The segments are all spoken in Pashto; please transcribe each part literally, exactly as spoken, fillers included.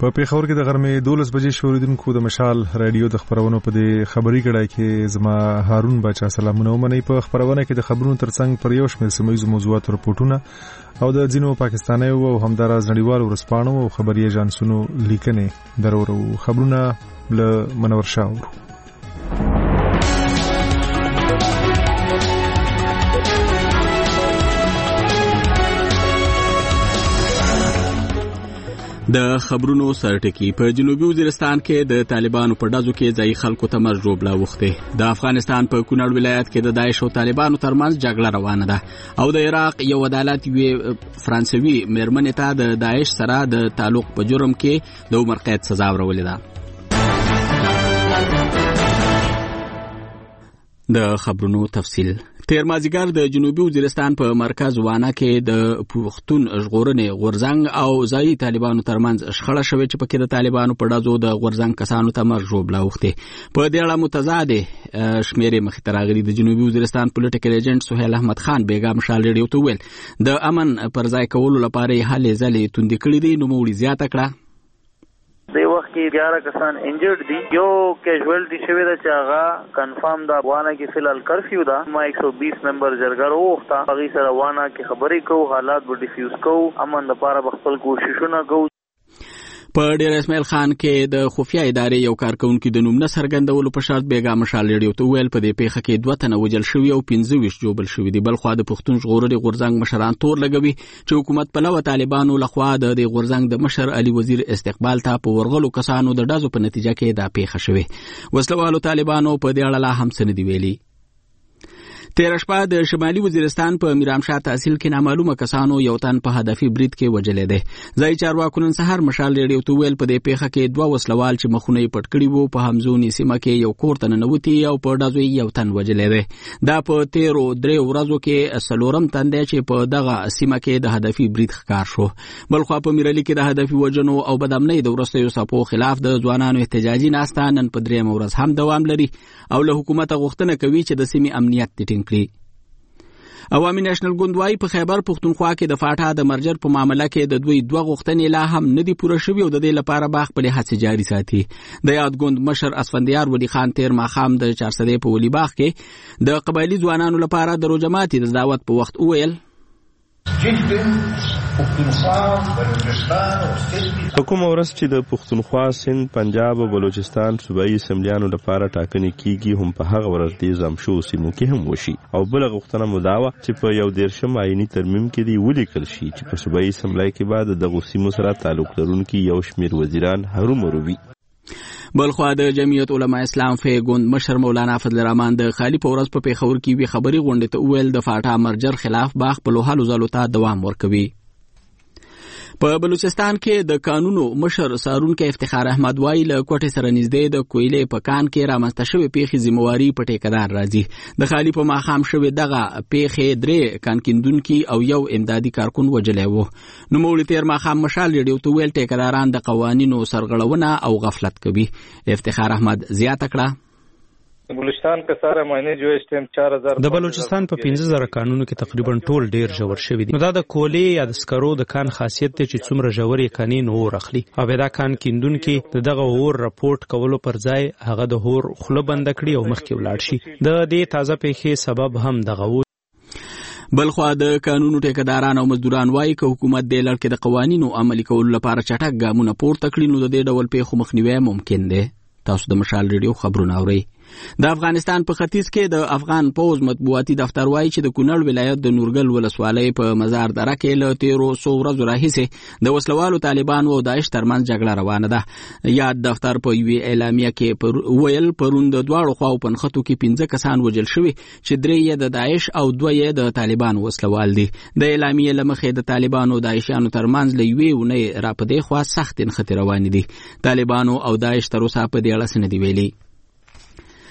په پیښور کې د غرمې دولس بجې شوریدونکو د مشال رادیو د خبرونو په دې خبري کړای کې زما هارون بچا سلامونه ومني. په خبرونه کې د خبرونو ترڅنګ پر یو شمېر سیمه‌ییزو موضوعاتو رپورټونه او د ځینو پاکستانیو او همداراز نړیوالو ورځپاڼو او خبري ایجنسونو لیکنې درورو. خبرونه له منور شاه. د خبرونو سرټکی په جنوبي وزیرستان کې د طالبانو په ډزو کې ځای خلکو ته مرګ ژوبله وخته. د افغانستان په کونړ ولایت کې د داعش او طالبانو ترمنځ جګړه روانه ده او د عراق یو عدالت وی فرانسوي مېرمنې ته د داعش سره د تعلق په جرم کې د عمر قید سزا ورولې ده. د خبرونو تفصیل. تیر مازیګر د جنوبي وزیرستان په مرکز وانا کې د پښتون ژغورنې غورځنګ او ځایي طالبانو ترمنځ شخړه شوې چې پکې د طالبانو په ډزو د غورځنګ کسانو ته مرګ ژوبله وخته. په دې اړه متضاد شمیرې مخې ته راغلي. د جنوبي وزیرستان پولیټیکل ایجنټ سهیل احمد خان بیګا مشال ریډیو ته ویل د امن پر ځای کولو لپاره هلې ځلې توندې کړې دي. نوموړي زیاته کړه د وخت کې اګیارہ کسان انجرډ دي. یو کیژوالټي شوی ده چې هغه کنفرم ده. وانا کې فلحال کرفیو ده. ما ایک سو بیس ممبر جرګه وروخته. هغه سره وانا کې خبرې کوو، حالات به ډیفیوز کوو، امن لپاره به خپل کوششونه کوو. په ډیر اسماعیل خان کې د خفیه ادارې یو کارکونکو د نوم نه څرګندولو په شرط بیګا مشال ریډیو ته ویل په دې پیښه کې دوه تنه وژل شوي او پنځه ویشت جوبل شوي دي. بل خوا د پښتون ژغورنې غورځنګ مشران تور لګوي چې حکومت پلوه طالبانو لخوا د دې غورځنګ د مشر علي وزیر استقبال ته په ورغلو کسانو د ډزو په نتیجه کې دا پیښه شوې. وسلوالو طالبانو په دې اړه لا هم څه نه دي ویلي. تیر شپه د شمالي وزیرستان په میرامشاه تحصیل کې نامعلومه کسانو یو تن په هدفي برید کې وژلې ده. ځای چارواکو نن سهار مشال ریډیو ته ویل په دې پیښه کې دوه وسلوال چې مخونه یې پټ کړي وو په همزوني سیمه کې یو کور ته ننوتي او په ډزو یو تن وژلې ده. دا په تیرو درې ورځو کې څلورم تن دی چې په دغه سیمه کې د هدفي برید ښکار شو. بل خوا په میرالي کې د هدفي وژنو او بدامنۍ د وروستیو څپو خلاف د ځوانانو احتجاجي ناسته نن په درېیمه ورځ هم دوام لري او له حکومته غوښتنه کوي چې د سیمې امنیت ټینګ کړي. عوامي نېشنل ګوند وايي په خیبر پښتونخوا کې د فاټا د مرجر په معاملې کې د دوی دوه غوښتنې لا هم نه دي پوره شوي او د دې لپاره به خپل هڅې جاري ساتي. د یاد ګوند مشر اسفندیار ولی خان تیر ماښام د چارسدې په ولی باغ کې د قبایلي ځوانانو لپاره د روجماتي د دعوت په وخت وویل کومه ورځ چې د پښتونخوا، سند، پنجاب او بلوچستان صوبایي اسمبلیانو لپاره ټاکنې کیږي هم په هغه ورځ د زمشو سیمو کې هم وشي. او بل غوښتنه مو دا وه چې په یو دیرشم آییني ترمیم کې دی ولیکل شي چې په صوبایي اسمبلی کې بعد دغه سیمو سره تعلق لرونکي یو شمېر وزیران هرومرو وي. بل خوا د جمعیت علما اسلام فی ګوند مشر مولانا فضل الرحمن د خالی په ورځ په پیښور کې وی خبري غونډه ته ویل د فاټا مرجر خلاف باغ په لوهالو زالو ته دوام ورکوي. په بلوچستان کې د قانونو مشر سارونکو افتخار احمد وای له کوټې سره نږدې د کویلې په کان کې رامنځته شوې پیښې ذمہواری په ټیکدار راځي. د خالی په ماښام شوې دغه پیښې درې کانکیندونکي او یو امدادي کارکون وژلی وو. نوموړي تیر ماښام مشال ریډیو ته ویل ټیکداران د قوانینو سرغړونه او غفلت کوي. افتخار احمد زیاته کړه بلوچستان کا سارا معنی جو اس ټیم چار هزار د بلوچستان په پنځه زره قانونو کې تقریبا ټول ډیر ژور شوی دي. نو دا د کولې یا د سکرو د کان خاصیت ته چې څومره ژور یې کانین اور اخلي او دا کان کیندون کې دغه اور راپورټ کولو پر ځای هغه د اور خوله بند کړي او مخکې ولاړ شي. د دې تازه پیښې سبب هم دغه و. بل خو د قانونو ټیکداران او مزدوران وایي چې حکومت د لړ کې د قوانینو عملي کولو لپاره چټک ګامونه پورته کړي نو د دې ډول پیښو مخنیوي ممکن دی. تاسو د مشال ریډیو خبرونه اورئ. د افغانستان په ختیځ کې د افغان پوز مطبوعاتي دفتر وایي چې د کونړ ولایت د نورګل ولسوالۍ په مزار دره کې له تیرو څو ورځو راهیسې د وسلوالو طالبانو او داعش ترمنځ جګړه روانه ده. یاد دفتر په یوې اعلامیه کې ویل پرون د دواړو خواو په نښتو کې پنځه کسان وژل شوي چې درې یې د داعش او دوه یې د طالبانو وسلوال دي. د اعلامیې له مخې د طالبانو او داعشیانو ترمنځ له یوې اونۍ را په دې خوا سختې نښتې روانې دي. طالبانو او داعش تر اوسه په دې اړه څه نه دي ویلي.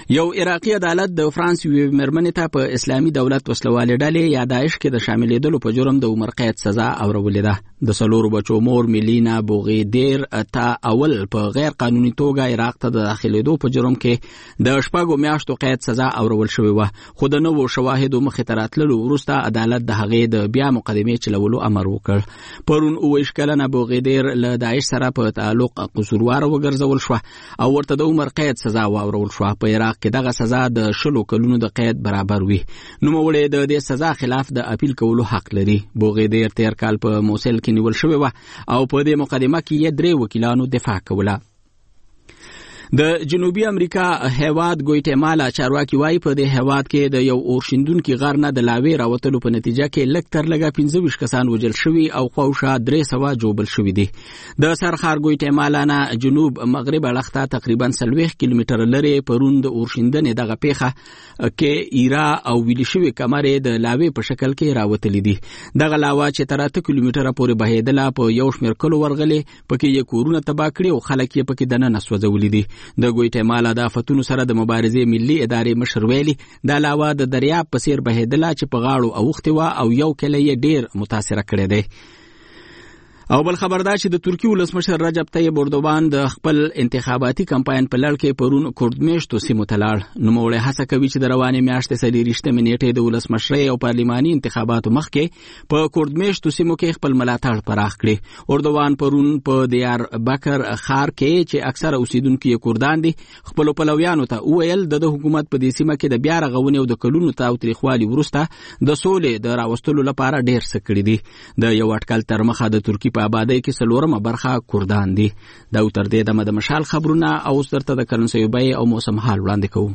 یو عراقي عدالت د فرانس یوې مېرمنې ته په اسلامي دولت وسلوالې ډلې یا داعش کې د شاملېدلو په جرم د عمر قید سزا اورولې ده. د څلورو بچو مور میلینا بوغیدیر ته اول په غیر قانوني توګه عراق ته د داخلېدو په جرم کې د شپږو میاشتو قید سزا اورول شوې وه، خو د نوو شواهدو مخې ته راتللو وروسته عدالت د هغې د بیا مقدمې چلولو امر وکړ. پرون اووه ویشت کلنه بوغیدیر له داعش سره په تعلق قصورواره وګرځول شوه او ورته د عمر قید سزا واورول شوه. په عراق کې دغه سزا د شلو کلونو د قید برابر وي. نوموړی د دې سزا خلاف د اپیل کولو حق لري. بوغیدیر تیر کال په موسل کې نیول شوی و او په دې مقدمه کې یې درې وکیلانو دفاع کوله. د جنوبي امریکا هیواد ګویټمالا چارواکي وایي په دې هیواد کې د یو اورشیندونکي غر نه د لاوې راوتلو په نتیجه کې لږ تر لږه پنځه ویشت کسان وژل شوي او خواوشا درې سوه جوبل شوي دي. د سرخار ګویټمالا نه جنوب مغرب اړخ ته تقریبا څلوېښت کیلومتره لرې پرون د اورشیندنې دغه پیښه کې ایرا او ویلې شوې کمرې د لاوې په شکل کې راوتلې دي. دغه لاوه چې تر اته کیلومتره پورې بهېدله په یو شمېر کلو ورغلې، پکې یې کورونه تباه کړي او خلک یې پکې دننه سوځولي دي. د ګویټمالا د آفتونو سره د مبارزې ملي ادارې مشر ویلي دا لاوه د دریاب په څېر بهېدله چې په غاړو اوښتې وه او یو کلی یې ډېر متاثره کړی دی. او بل خبر دا چې د ترکیې ولسمشر رجب طیب اردوغان د خپل انتخاباتي کمپاین په لړ کې پرون کردمیشتو سیمو ته لاړ. نوموړی هڅه کوي چې د روانې میاشتې څلېرویشتمې نیټې د ولسمشرۍ او پارلماني انتخاباتو مخکې په کردمیشتو سیمو کې خپل ملاتړ پراخ کړي. اردوغان پرون په دیار بکر ښار کې چې اکثره اوسیدونکي یې کردان دي خپلو پلویانو ته وویل د د حکومت په دې سیمه کې د بیا رغونې او د کلونو تاوتریخوالي وروسته د سولې د راوستلو لپاره ډېر څه کړي دي. د یو اټکل تر مخه د ترکیې په آبادۍ کې څلورمه برخه کردان دي. دا تر دې دمه د مشال خبرونه او اوس درته د کرنسیو بیې او موسم حال وړاندې کوو.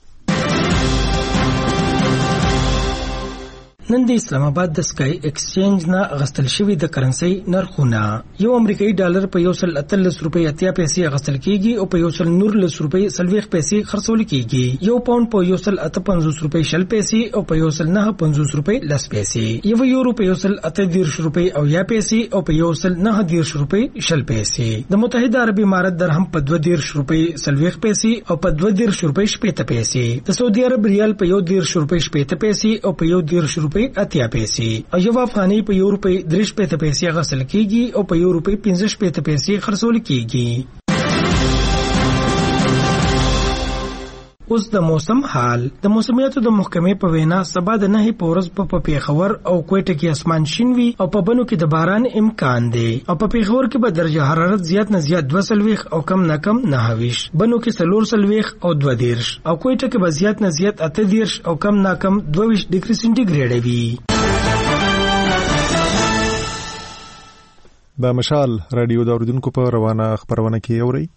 نن د اسلام آباد د سکای ایکسچینج نه غستل شوی د کرنسي نرخونه یو امریکایي ډالر په یو سل اتلس روپۍ اتیا پیسې غستل کیږي او په یو سل نورلس روپۍ څلوېښت پیسې خرڅول کیږي. یو پاوند په یو سل اته پنځوس روپۍ شل پیسې او په یو سل نهه پنځوس روپۍ لس پیسې. یو یورو په یو سل اته دېرش روپۍ او یا پیسې او په یو سل نهه دېرش روپۍ شل پیسې. د متحده عرب امارات درهم په دوه دېرش روپۍ څلوېښت پیسې او په دوه دېرش روپۍ شپېته پیسې. د سعودي عرب ریال په یو دېرش روپۍ شپېته پیسې او په یو دېرش روپۍ اتیا پیسې او یو افغانۍ په یو روپۍ درې شپېته پیسې غسل کیږي او په یو روپۍ پنځه شپېته پیسې خرڅول کیږي. اوس د موسم حال. د موسمیاتو د محکمې په وینا سبا د نهي په ورځ په پیښور او کوټه کې اسمان شین وي او په بنو کې د باران امکان دی او په پیښور کې به درجه حرارت زیات نه زیات دوه څلوېښت او کم نه کم نهه ویشت، بنو کې څلور څلوېښت او دوه دېرش او کوټه کې به زیات نه زیات اته دېرش او کم نه کم دوه ویشت ډګري سنټیګریډ وي. د مشال رادیو د اوریدونکو په روانه خبرونه کې اوري.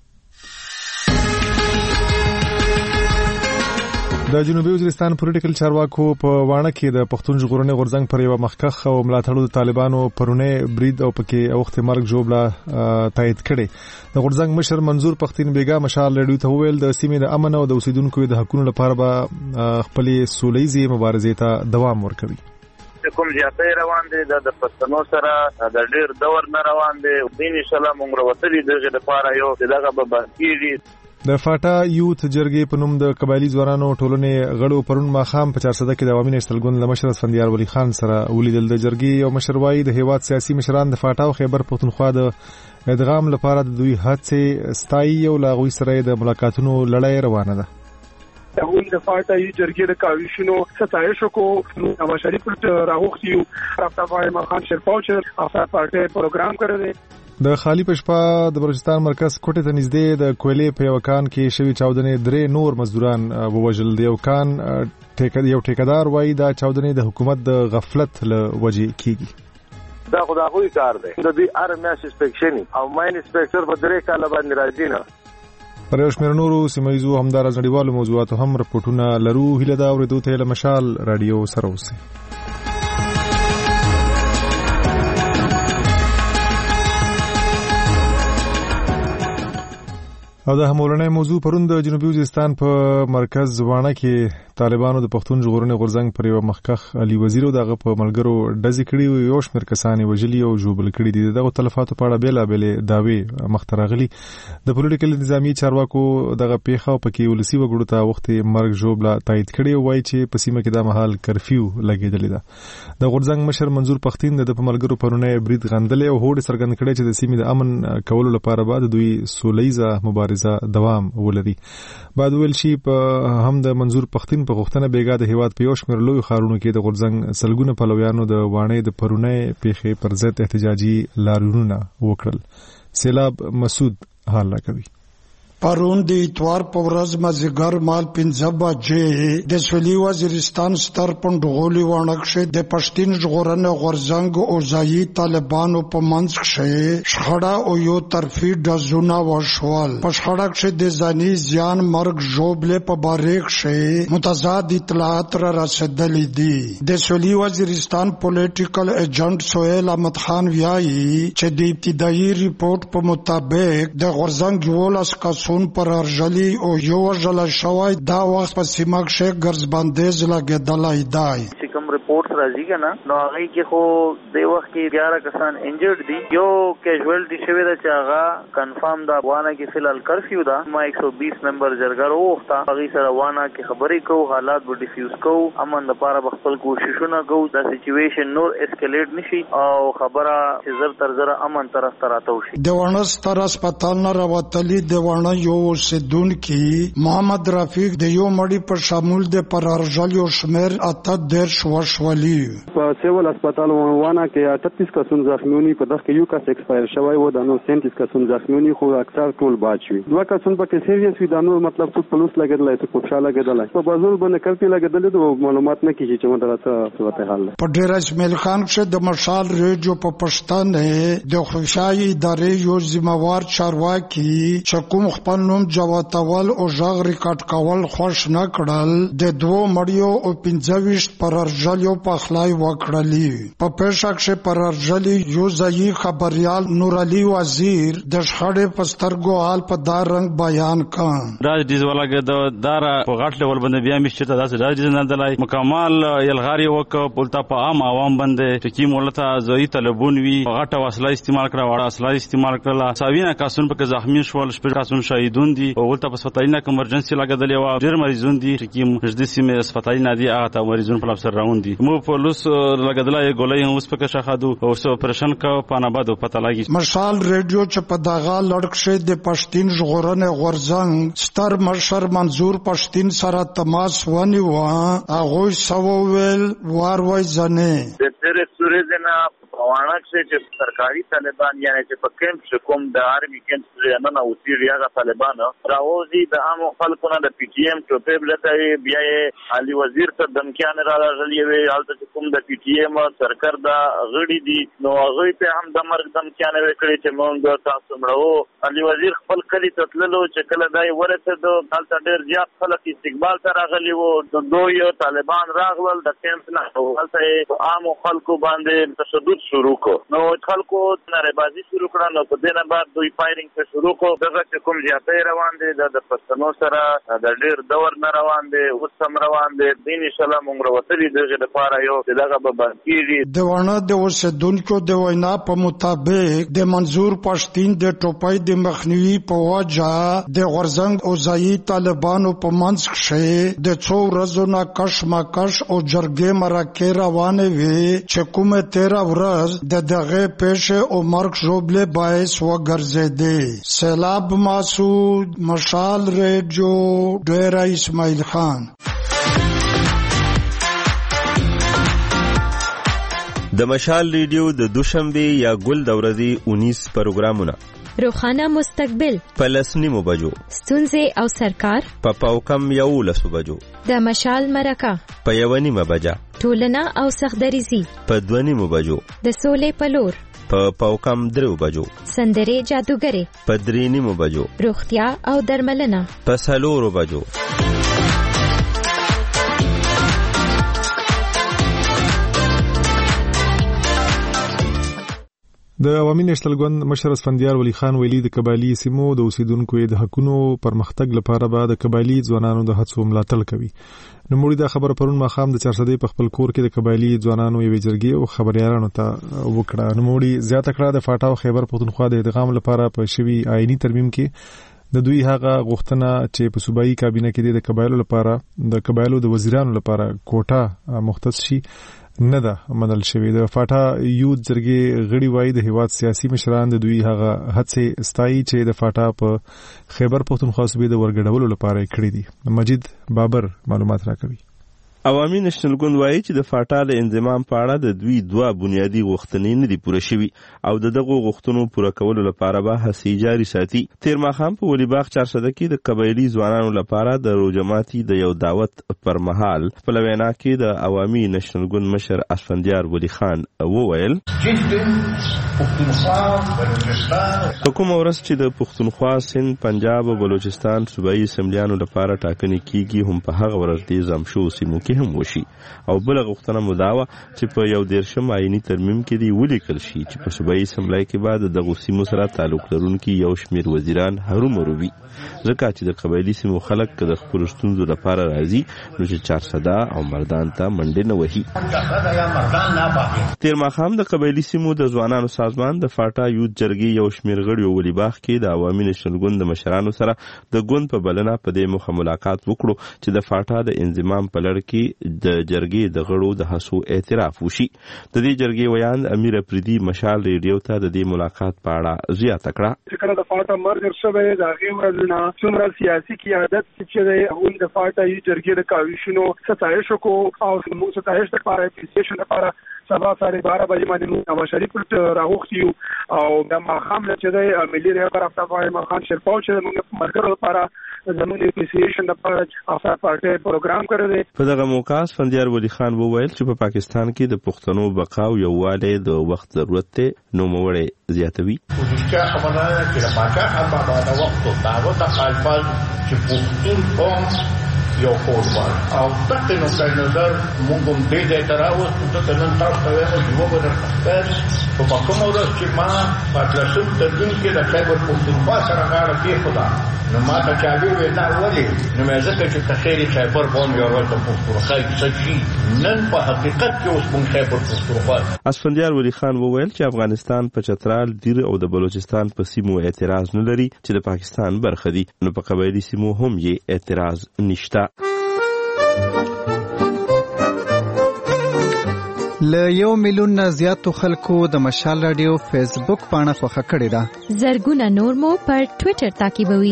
د جنوبي وزیرستان پولیټیکل چارواکو په وانه کې د پښتون ژغورنې غورځنګ پر یو مخکخ او ملاتړو د طالبانو پرونه برید او پکې اوخت مرګ جوړه تایید کړي. د غورځنګ مشر منظور پښتين بیګا مشال رادیو ته ویل د سیمې د امن او د اوسیدونکو د حقوقو لپاره به خپل سولېزي مبارزې ته دوام ورکوي. کوم زیاتې روان دي د پښتنو سره د ډېر دور نه روان دي دین ان شاء الله موږ وروتلي دغه لپاره یو دغه به باندې د فاټا یوت جرګې په نوم د قبایلی ځوانانو ټولنې غړو پرون ماخام په چارسده کې د عوامي نشتلګون لمشر اسفندیار ولی خان سره ولیدل. د جرګې یو مشروعي د هیواد سیاسي مشران د فاټا او خیبر پښتونخوا د ادغام لپاره د دوی هڅې ستایي او لاغوي سره د ملاقاتونو لړۍ روانه ده. هغوی د فاټا یو جرګې د کاویشونو ستایش وکړو. نواز شریف راغوښتي یو رفتار مخان شرپاو چې افغان پارټي پروګرام کړی. د خالی پشپا د بلوچستان مرکز کوټه ته نږدې د کویلې په یو کان کې شوی چاودنې درې نور مزدوران ووژل. د یو کان یو ټیکدار وایي دا چاودنې د حکومت د غفلت له وجې کیږي. دا خدای کار دی. د دې ار میاش انسپیکشن او ماین انسپیکټر په درې کال باندې راځي نه. پر یو شمېر نورو سیمه ییزو همدارس نړیوالو موضوعاتو هم رپورټونه لرو. هیله ده اورېدو ته له مشال رادیو سره اوسئ. او د همولنې موضوع پرون د جنوبي وزیرستان په مرکز وانه کې طالبانو د پښتون ژغورنې غورځنګ پر یو مخکخ علي وزیر دغه په ملګرو ډزې کړي او یو شمېر کسان وژلي او ژوبل کړي دي. دغه تلفاتو په اړه بېلابېلې دعوې مخته راغلي. د پولیټیکل نظامي چارواکو دغه پیښه او پکې ولسي وګړو ته وخت مرګ ژوبله تایید کړي او وایي چې په سیمه کې د مهال کرفیو لګېدلې ده. د غورځنګ مشر منظور پښتین د په ملګرو پرونه برید غندلې او هوډ څرګند کړی چې د سیمې د امن کولو لپاره بعد دوی سولیزه مبارزه دوام ولري. بعد ویل شي په هم د منظور پښتین په غوښتنه بیګا د هیواد په یو شمېر لوی ښارونو کې د غورځنګ سلګونه پلویانو د وانې د پرونه پیښې پر ضد احتجاجي لاریونونه وکړل. سیلاب مسعود حال راکوي. پرون د اتوار په ورځ مازیګر مال پنځه بجې د سویلي وزیرستان ستر پنډغولي وانکشه د پښتون ژغورنې غورځنګ او ځایي طالبانو په منځ کې شخړه او یو طرفي ډزونه وشول. په شخړه کې د ځاني زیان مرګ ژوبله په باریک شي متضاد اطلاعات را رسیدلې دي. د سویلي وزیرستان پولیټیکل ایجنټ سہیل احمد خان وایي چې د ابتدایي ریپورت په مطابق د غورځنګ ولس کا پر ارجلی او یو ژله شوی دا وخت په سیمه کې ګرځبندیز لګیدلای دی. کوم ریپورټس راځي کنه نو هغه کې خو د وخت کې اګیارہ کسان انجرډ دي. یو کیژوالټی شوی دا چې هغه کنفرم دا وانه کې فلال کرفیو دا ما ایک سو بیس ممبر جرګه وروخته هغه سره وانه کې خبرې کو حالات به ډیفیوز کو امن لپاره خپل کوششونه کو دا سچويشن نور اسکلیټ نشي او خبره چې زر تر زر امن طرف ته راتاو شي. د ونه ستر هسپتال نه راوتلی د ونه یو سدون کې محمد رفیق د یو مړی په شامل د پر ارجل یو شمیر اته در وشولي. په سیول هسپتال وانه کې اٹھتیس کسان زخمیونی په دغه یو کس ایکسپایر شوی و د نو سینتیس کسان زخمیونی خو اکثر ټول باد شوی. دوه کسان په کې سیریس وي د نو مطلب څه پولیس لګیدل څه کوښښ لګیدل په بازول باندې کړتي لګیدل د معلومات نه کیږي چې مدرسه صورت حال په ډیر اسماعیل خان کې د مشال ریډیو په پښتانه د خوشای ادارې یو ذمہوار چارواکي چې کوم خپل نوم جواتول او ژغ ریکارډ کول خوښ نه کړل د دوه مړیو او پنځه ویشت پر ارجل یو پخلای وکړلی. په پېښه کې پر ارجلی یو ځای خبريال نور علي وزیر د شخړې په سترګو حال په دار رنگ بیان کړ. دا د دې ولګه د دار په غټ ډول باندې بیا مشته داسې راځي نه دلای مکمل یلغاری وک پولتا په عام عوام باندې چې کی مولته ځای طلبون وی غټه وسله استعمال کړه وړه اصله استعمال کړه ساوینه کاسون په زخمی شول شپږ کاسون شهیدون دي او ولته په سپټاینه کې امرجنسي لګیدلې و ډیر مریضون دي چې کی مجدي سیمه سپټاینه دي هغه ته مریضون په لابسر راوند دي مو پولیس لګیدلې ګولې اوس په کې شخادو او سو اپریشن کا پاناباد پته لګی. مشال ریډیو چې په دغه لړکشه د پښتون ژغورنې غورځنګ ستر مشر منظور پښتین سره تماس ونیو هغه سوویل واروي ځنه د تیرې سورې دنا وانه چې سرکاري طالبان یعنی چې په کمپ چې کوم د آرمي کمپ چې نه نه اوسېږي هغه طالبان راوځي د عام خلکو نه د پی ټی ایم ټوپې بلته بیا علي وزیر ته دمکیان را لغلي وي حالت چې کوم د پی ټی ایم سرکار دا غړي دي نو هغه ته هم د مرګ دمکیان وکړي چې مونږ تاسو مړو علي وزیر خپل کلی ته تللو چې کله دای ورته د حالت ډېر زیات خلک استقبال ته راغلي وو د دوی طالبان راغول د کمپ نه حالت عام خلکو باندې تشدد شروع کو نو خلکو ناربازي شروع کړه نو په دې نه بعد دوی فایرینګ ته شروع کو دغه کوم زیاتې روان دي د پښتنو سره د ډېر دور نه روان دي اوس هم روان دي دین ان شاء الله موږ وروتلي دغه لپاره یو دغه به باندې د ونه د اوسیدونکو د وینا په مطابق د منظور پښتین د ټوپۍ د مخنیوي په وجه د غورځنګ او ځایي طالبانو په منځ کې د څو ورځو نه کشمکش او جرګې مرکې روانې وي چې کومه تیرا ورځ د دغه پیښه او مرګ ژوبله باعث وګرځیدي. سیلاب مسعود مشال ریډیو ډیرا اسماعیل خان. د مشال ریډیو د دوشنبه یا ګل د ورځې انیس پروګرامونه روخانه مستقبل پلس نیمو بجو ستونزې او سرکار په پاوکم یو لسو بجو د مشال مرکه په یو نیمه بجا ټولنه او سخدریزي په دوه نیمو بجو د سولې پلور په پاوکم درو بجو سندرې جادوګرې په درې نیمو بجو روغتیا او درملنه په څلورو بجو د عوامي نېشنل ګوند مشر اسفندیار ولی خان ویلي د قبایلی سیمو د اوسیدونکو د حقونو پرمختګ لپاره به د قبایلی ځوانانو د هڅو ملاتړ کوي. نوموړي دا خبره پرون ماښام د چارسدې په خپل کور کې د قبایلی ځوانانو یوې جرګې او خبريالانو ته وکړه. نوموړي زیاته کړه د فاټا او خیبر پښتونخوا د ادغام لپاره په شوي آئینی ترمیم کې د دوی هغه غوښتنه چې په صوبایي کابینه کې د قبایلو لپاره د قبایلو د وزیرانو لپاره کوټه مختص شي نه ده منل شوې. د فاټا یوت جرګې غړي وایي د هیواد سیاسي مشران د دوی هغه هڅې ستایي چې د فاټا په خیبر پښتونخوا صوبې د ورګډولو لپاره کړې دي. مجید بابر معلومات راکوي. عوامي نېشنل ګوند وایي چې د فاټا د انضمام په اړه د دوی دوه بنیادي غوښتنې نه دي پوره شوي او د دغو غوښتنو پوره کولو لپاره به هڅې جاري ساتي. تیر ماښام په ولیباغ چارسده کې د قبایلي ځوانانو لپاره د روجماتي د یو دعوت پر مهال خپله وینا کې د عوامي نېشنل ګوند مشر اسفندیار ولی خان وویل په کومه ورځ چې د پښتونخوا، سند، پنجاب او بلوچستان صوبایي اسمبلیانو لپاره ټاکنې کیږي هم په هغه ورځ د ځم شو سیمو کې هم وشي او بل غوښتنه مو دا وه چې په یو دیرشم آئیني ترمیم کې دی ولیکل شي چې په صوبایي اسمبلی کې به د دغو سیمو سره تعلق لرونکي یو شمېر وزیران هرومرو وي، ځکه چې د قبایلي سیمو خلک که د خپلو ستونزو لپاره راځي نو چې چارسده او مردان ته منډې نه وهي. تیر ماښام د قبایلي سیمو د ځوانانو سازمان د فاټا یوت جرګې یو شمېر غړي ولیباغ کې د عوامي نېشنل ګوند د مشرانو سره د ګوند په بلنه په دې موخه ملاقات وکړو چې د فاټا د انضمام په لړ کې د جرګې د غړو د هڅو اعتراف وشي. د دې جرګې ویاند امیر افریدي مشال ریډیو ته د دې ملاقات په اړه زیاته کړه. چې کله د فاټا مرګ شوی د هغې ورځې نه څومره سیاسي قیادت چې دی هغوی د فاټا جرګې د کاوشونو ستایش وکړو او زموږ ستایش دپاره اپریسیشن دپاره سبا ساړه باره بجې باندې موږ نواز شریف ته راغوښتي یو او د ماښام نه چې دی ملي رهبر افتخار احمد خان شیرپاو چې زموږ ملګرو لپاره زموږ د اپریسیشن دپاره افسر پارټۍ پروګرام کړی دی. په دغه موقع اسفندیار ولی خان وویل چې په پاکستان کې د پښتنو بقا او یووالی د وخت ضرورت دی. نوموړی زیاتوي رښتیا خبره ده چې د پاچا بابا د وخت او دعوت خلفال چې پښتون قوم یو قربان او دغه نقطه نظر موږ هم دې ځای ته راوستو ځکه نن تاسو ته وایم چې یوه به درته ښکاري په کومه ورځ چې ما په اتلسم ترمیم کې د خیبر پښتونخوا سره غاړه کېښوده نو ما ته چا وویل دا ولې نو مې ځکه چې که خیر خیبر به هم یوه ورځ د پښتونخوا کیسه شي نن په حقیقت کې اوس موږ خیبر پښتونخوا. اسفندیار ولی خان وویل چې افغانستان په چترال، دیر او د بلوچستان په سیمو اعتراض نه لري چې د پاکستان برخه دي، نو په قبایلي سیمو هم یې اعتراض نشته. له یو میلیون نه زیاتو خلکو د مشال رادیو فیسبوک پاڼه خوښه کړې ده. زرګونه نور مو پر ټویټر تعقیبوي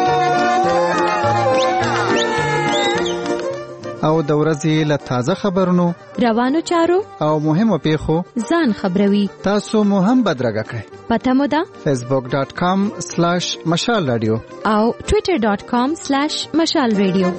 او د ورځې له تازه خبرونو، روانو چارو او مهمو پیښو ځان خبروي. تاسو مو هم بدرګه کړئ. پته مو ده فیسبوک ډاٹ کام سلاش مشال رادیو او ټویټر ډاٹ کام سلاش مشال رادیو.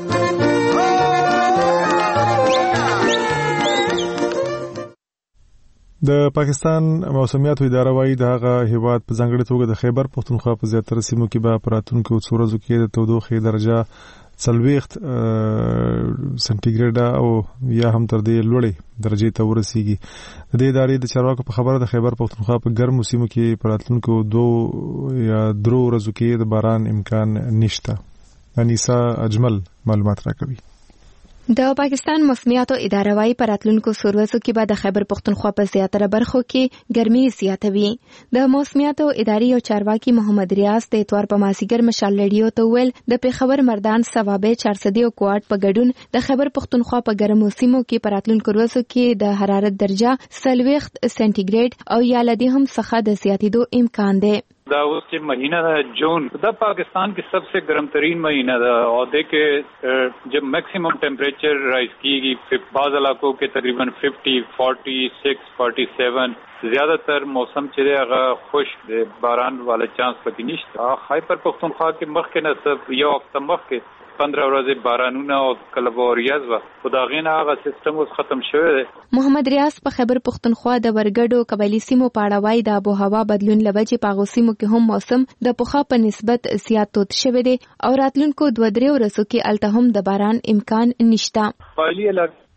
د پاکستان موسمیاتو اداره وايي د هغه هیواد په ځانګړي توګه د خیبر پښتونخوا په زیاتره سیمو کې به په راتلونکو څو ورځو کې د تودوخې درجه څلوېښت سنټیګریډ او یا هم تر دې لوړې درجې ته ورسیږي. د دې ادارې د چارواکو په خبره د خیبر پښتونخوا په ګرمو سیمو کې په راتلونکو دوه یا درو ورځو کې د باران امکان نشته. انیسا اجمل معلومات راکوي. د پاکستان موسمیاتو اداره وايي په راتلونکو څو ورځو کې به د خیبر پښتونخوا په زیاتره برخو کې ګرمي زیاته وي. د موسمیاتو ادارې یو چارواکي محمد ریاض د اتوار په مازیګر مشال رادیو ته ویل د پیښور، مردان، صوابه، چارسدي او کوټ په ګډون د خیبر پښتونخوا په ګرمو سیمو کې په راتلونکو ورځو کې د حرارت درجه څلوېښت سنټیګریډ او یا لدی هم څخه د زیاتېدو امکان دی. دا اوس چې مہینہ ہے جون دا پاکستان کی سب سے گرم ترین مہینہ تھا اور دیکھے جب میکسیمم ٹیمپریچر رائز کی گئی بعض علاقوں کے تقریباً ففٹی فورٹی سکس فورٹی سیون زیادہ تر موسم چرے اگر خشک باران والا چانس پکی نشتا. خیبر پختونخوا کے مخ کے نصب یا وقت مخ کے پندرہ ورځې بارانونه او کله به وریځ وه خو د هغې نه هغه سیستم اوس ختم شوی دی. محمد ریاض په خیبر پښتونخوا د ورګډو قبایلي سیمو په اړه وایي د آبوهوا بدلون له وجې په هغو سیمو کې هم موسم د پخوا په نسبت زیات تود شوی دی او راتلونکو دوه درې ورځو کې هلته هم د باران امکان نشته. قبایلي علاقې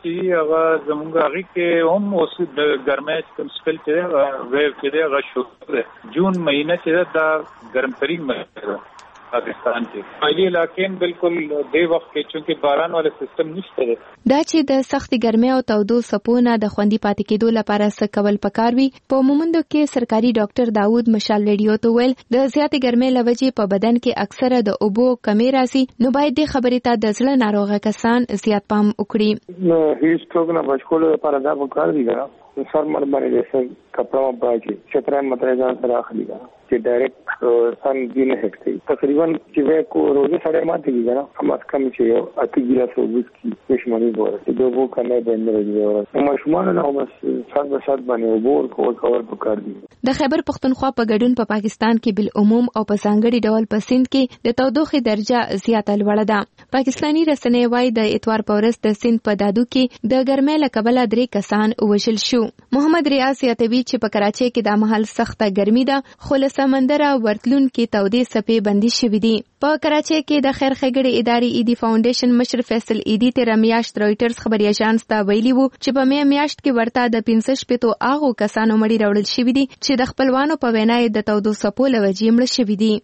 چې هغه زموږ هغه کې هم اوس د ګرمۍ کوم سپیل چې ویو کې د شو جون مهینه چې دا ګرمترین مهینه ده پاکستان کې پہلی علاقې بالکل د وخت کې چونکه باران والے سیستم نشته دا چې د سختي ګرمۍ او تودو سپونه د خوندي پاتې کېدو لپاره څه کول پکار وي په مومندو کې سرکاري ډاکټر داوود مشال ریډیو ته ویل د زیاتې ګرمۍ لوجې په بدن کې اکثره د اوبو کمی راځي نو باید د خبرې ته د ځړ ناروغه کسان زیات پام وکړي نو هیڅ څوک نه بچو لپاره دا پکار دی ګره سر مر باندې څه کپڑا باندې چتران متره ځان سره اخلي چې ډایرکټ سن دی نه هټي تقریبا چې وې کو روزه سره ماته کیږي هم اس کم چې یو اته ګیلاس وبس کی پښمنی ګوره چې دوه کنه باندې راځي او مشمول نه بس صد به صد باندې وبور کو کور پکار دي د خیبر پختونخوا په ګډون په پاکستان کې بل عموم او په ځانګړي ډول په سند کې د تودوخه درجه زیاته لوړه ده پاکستانی رسنۍ وايي د اتوار په ورځ د سند په دادو کې د ګرمۍ له کبله درې کسان وژل شو محمد ریاض یاتوی چې په کراچۍ کې د محل سخته ګرمي ده خو له سمندر ورتلون کې تودې سپې بندي شوې دي په کراچۍ کې د خیر ښېګړې ادارې ایدي فاونډیشن مشر فیصل ایدي تیر میاشت رويټرز خبري اژانس ته ویلي وو چې په مې میاشت کې ورته د پنځه شپېتو هغو کسانو مړي راوړل شوي دي چې د خپلوانو په وینا یې د تودو څپو له وجې مړه شوي دي.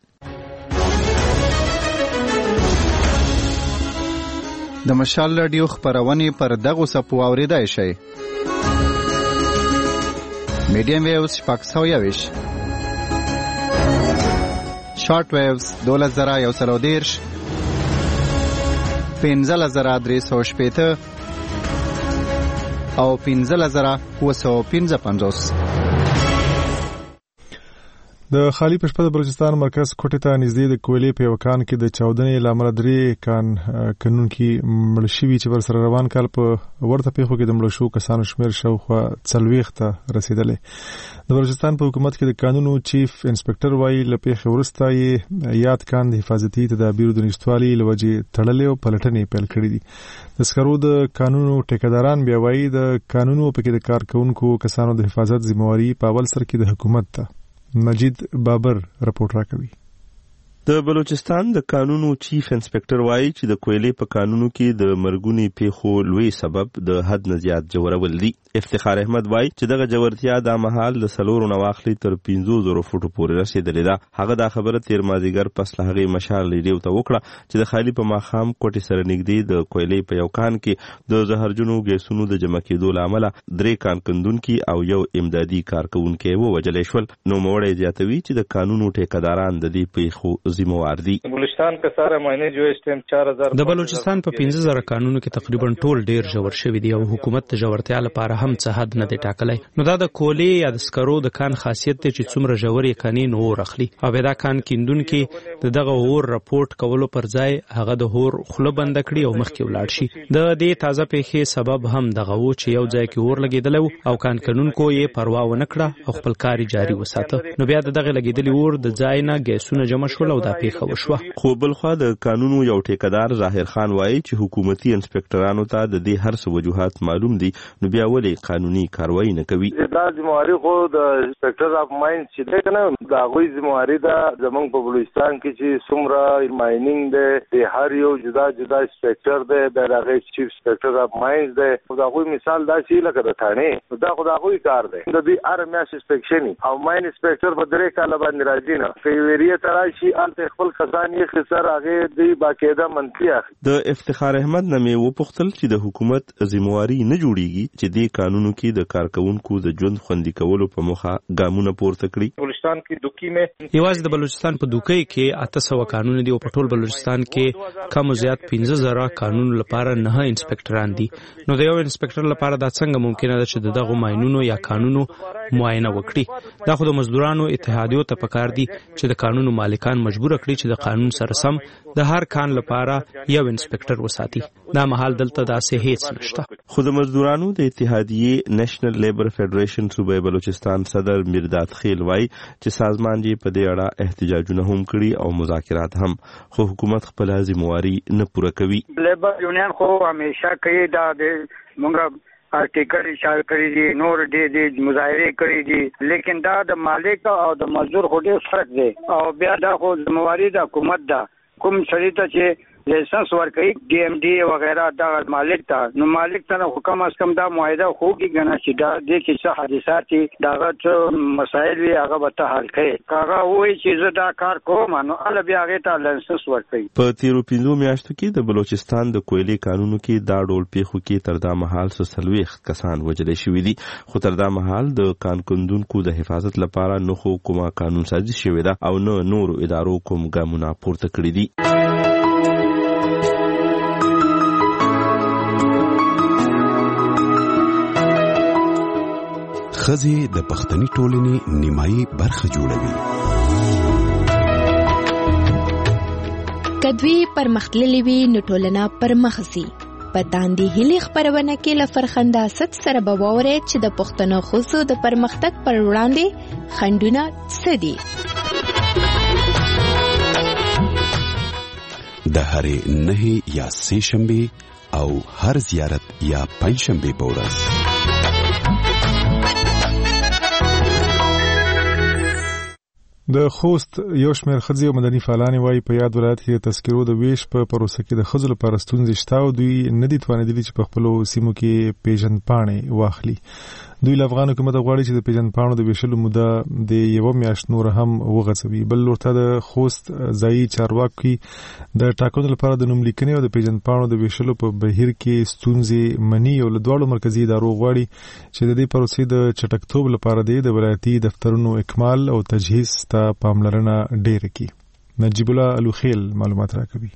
د مشال رادیو خبرونه پر دغه څپو اوریدای شي. میډیم ویوز شپږ سوه یوویش، شارټ ویوز دولس زره یو سل او دېرش، پنځلس زره درې سوه شپېته او پنځلس زره اووه سوه پنځه پنځوس. د خالی پشپه د بلوچستان مرکز کوټې ته نږدې د کویلې په یو کان کې د چاودنې له امله درې کان کونکي مړه شوي چې ورسره روان کال په ورته پیښو کې د مړه شوو کسانو شمېر شاوخوا څلوېښت ته رسېدلی. د بلوچستان په حکومت کې د قانونو چیف انسپکټر وایي له پیښې وروسته یې یاد کان د حفاظتي تدابیرو د نشتوالي له وجې تړلې او پلټنې پیل کړې دي. د سکرو د قانونو ټیکداران بیا وایي د قانونو په کې د کارکونکو کسانو د حفاظت ذمہواری په اول سر کې د حکومت ته. مجید بابر رپورټ راکوي. د بلوچستان د قانونو چیف انسپکټر وایي چې د کویلې په قانونو کې د مرګونی پیښو لوی سبب د حد نه زیات جوړول دي. افتخار احمد وایي چې دغه جوړتیا د مهال د سلورو نه واخلي تر پنځو زرو فوټو پورې رسیدلې ده. هغه دا خبره تیر مازدیګر پس له هغې مشال ریډیو ته وکړه چې د خالي په ماښام کوټې سره نږدې د کویلې په یو کان کې د زهرجنو ګیسونو د جمع کېدو له امله درې کان کندونکي او یو امدادي کارکوونکی ووژلی شول. نوموړی زیاتوي چې د قانونو ټیکداران د دې پیښو ذمہوار دي. بلوچستان کا سارا معنی جو اس ټیم چار هزار د بلوچستان په پنځه زره قانونو کې تقریبا ټول ډیر ژور شوی دی او حکومت د ژورتیا لپاره هم څه حد نه دی ټاکلی. نو دا د کولې یا د سکرو د کان خاصیت دی چې څومره ژور یې کانین اور اخلي او دا کان کیندونکي د دغه اور رپورټ کولو پر ځای هغه د اور خوله بنده کړي او مخکې ولاړ شي. د دې تازه پیښې سبب هم دغه و چې یو ځای کې اور لګېدلی او کان کونکو یې پروا ونه کړه او خپل کار جاري وساته. نو بیا دغه لګېدلی اور د ځای نه ګیسونه جمع شول او دا پیښه وشوه. خو بلخوا د قانونو یو ټیکدار ظاهر خان وایي چې حکومتي انسپکټرانو ته د دې هر څه وجوهات معلوم دي نو بیا ولې قانوني کاروایی نه کوي. دا ذمہواری خو د انسپکټر اف ماینز چې دی کنه دا غوي ذمہواری دا زمونږ په بلوچستان کې چې څومره ماینینګ دی د هر یو جدا جدا انسپکټر دی د هغه چیف انسپکټر اف ماینز دی. دا غوي مثال دا چې لکه د ثانه دا خو دا غوي کار دی د دې ار میاش انسپکشن او ماین انسپکټر په درې کال باندې راځي نه فیوریه تراشي الته خپل خزان یې خسر هغه دی باقاعده منفي اخلي. د افتخار احمد نه مې وپوښتل چې د حکومت ذمہواری نه جوړیږي چې د قانونو کې د کارکونکو د ژوند خوندي کولو په موخه ګامونه پورته کړي. بلوچستان کې دوکي مې یوازې د بلوچستان په دوکۍ کې اته سوه قانون دي او په ټول بلوچستان کې کم زیات پنځه زره قانون لپاره نه انسپکټران دي. نو د یو انسپکټر لپاره دا څنګه ممکنه ده چې دغه ماینونو یا قانونو معاینه وکړي؟ دا خو د مزدورانو اتحادیو ته پکار دي چې د قانونو مالکان مجبور کړي چې د قانون سره سم د هر کان لپاره یو انسپکټر وساتي. دا مهال دلته داسې هیڅ نشته. خو د مزدورانو د اتحادیې نېشنل لیبر فدریشن صوبه بلوچستان صدر میرداد خیل وایي چې سازمان یې په دې اړه احتجاجونه هم کړي او مذاکرات هم، خو حکومت خپل ذمہواری نه پوره کوي. لیبر یونین خو همیشه کوي دا د مونږ آرټیکل اشاره کړی دي نور دې دې مظاهره کړی دي لیکن دا د مالک او د مزدور خو ډېر فرق دی او بیا دا خو ذمہواری د حکومت ده. کوم سړی ته چې لایسنس ورکړي ډي ایم ډي وغیرہ دا مالک ته نو مالک ته حکم اس کم دا معاهده خو کې غنا چې دا د کې څه حادثات دا غټ مسائل وی هغه به ته حل کړي هغه وایي چې زه دا کار کوم نو ال بیا هغه ته لایسنس ورکړي. په تیرو پنځو میاشتو کې د بلوچستان د کویلې قانونو کې دا ډول پیښو کې تر دا مهال څلوېښت کسان وژل شوي دي خو تر دا مهال د قانوندونکو د حفاظت لپاره نه خو کومه قانون سازي شوې ده او نه نورو ادارو کوم ګامونه پورته کړي دي. ښځې د پښتني ټولنې نیمایي برخه جوړوي. کدوی پرمختللې وي نو ټولنه پرمخ ځي. په داندې هیلې خپرونه کې له فرخنداست سره به واورئ چې د پښتنو ښځو د پرمختګ پر وړاندې خنډونه څه دي. د هرې نهې یا سې شنبې او هر زیارت یا پنجشنبې په ورځ د خوست یو شمېر ښځې او مدني فعالانې وایي په یاد ولایت کې د تذکرو د ویش په پروسه کې د ښځو لپاره ستونزې شته او دوی نه دي توانېدلي چې په خپلو سیمو کې پیژندپاڼې واخلي. دوی له افغان حکومت غواړي چې د پیژندپاڼو د ویشلو موده د یوه میاشت نور هم وغځوي. بل لورته د خوست ځایي چارواکي د ټاکنو لپاره د نوملیکنې او د پیژندپاڼو د ویشلو په بهیر کې ستونزې مني او له دواړو مرکزي ادارو غواړي چې د دې پروسې د چټکتوب لپاره د ولایتي دفترونو اکمال او تجهیز ته پاملرنه ډېره کړي. نجیب الله الوخیل معلومات راکوي.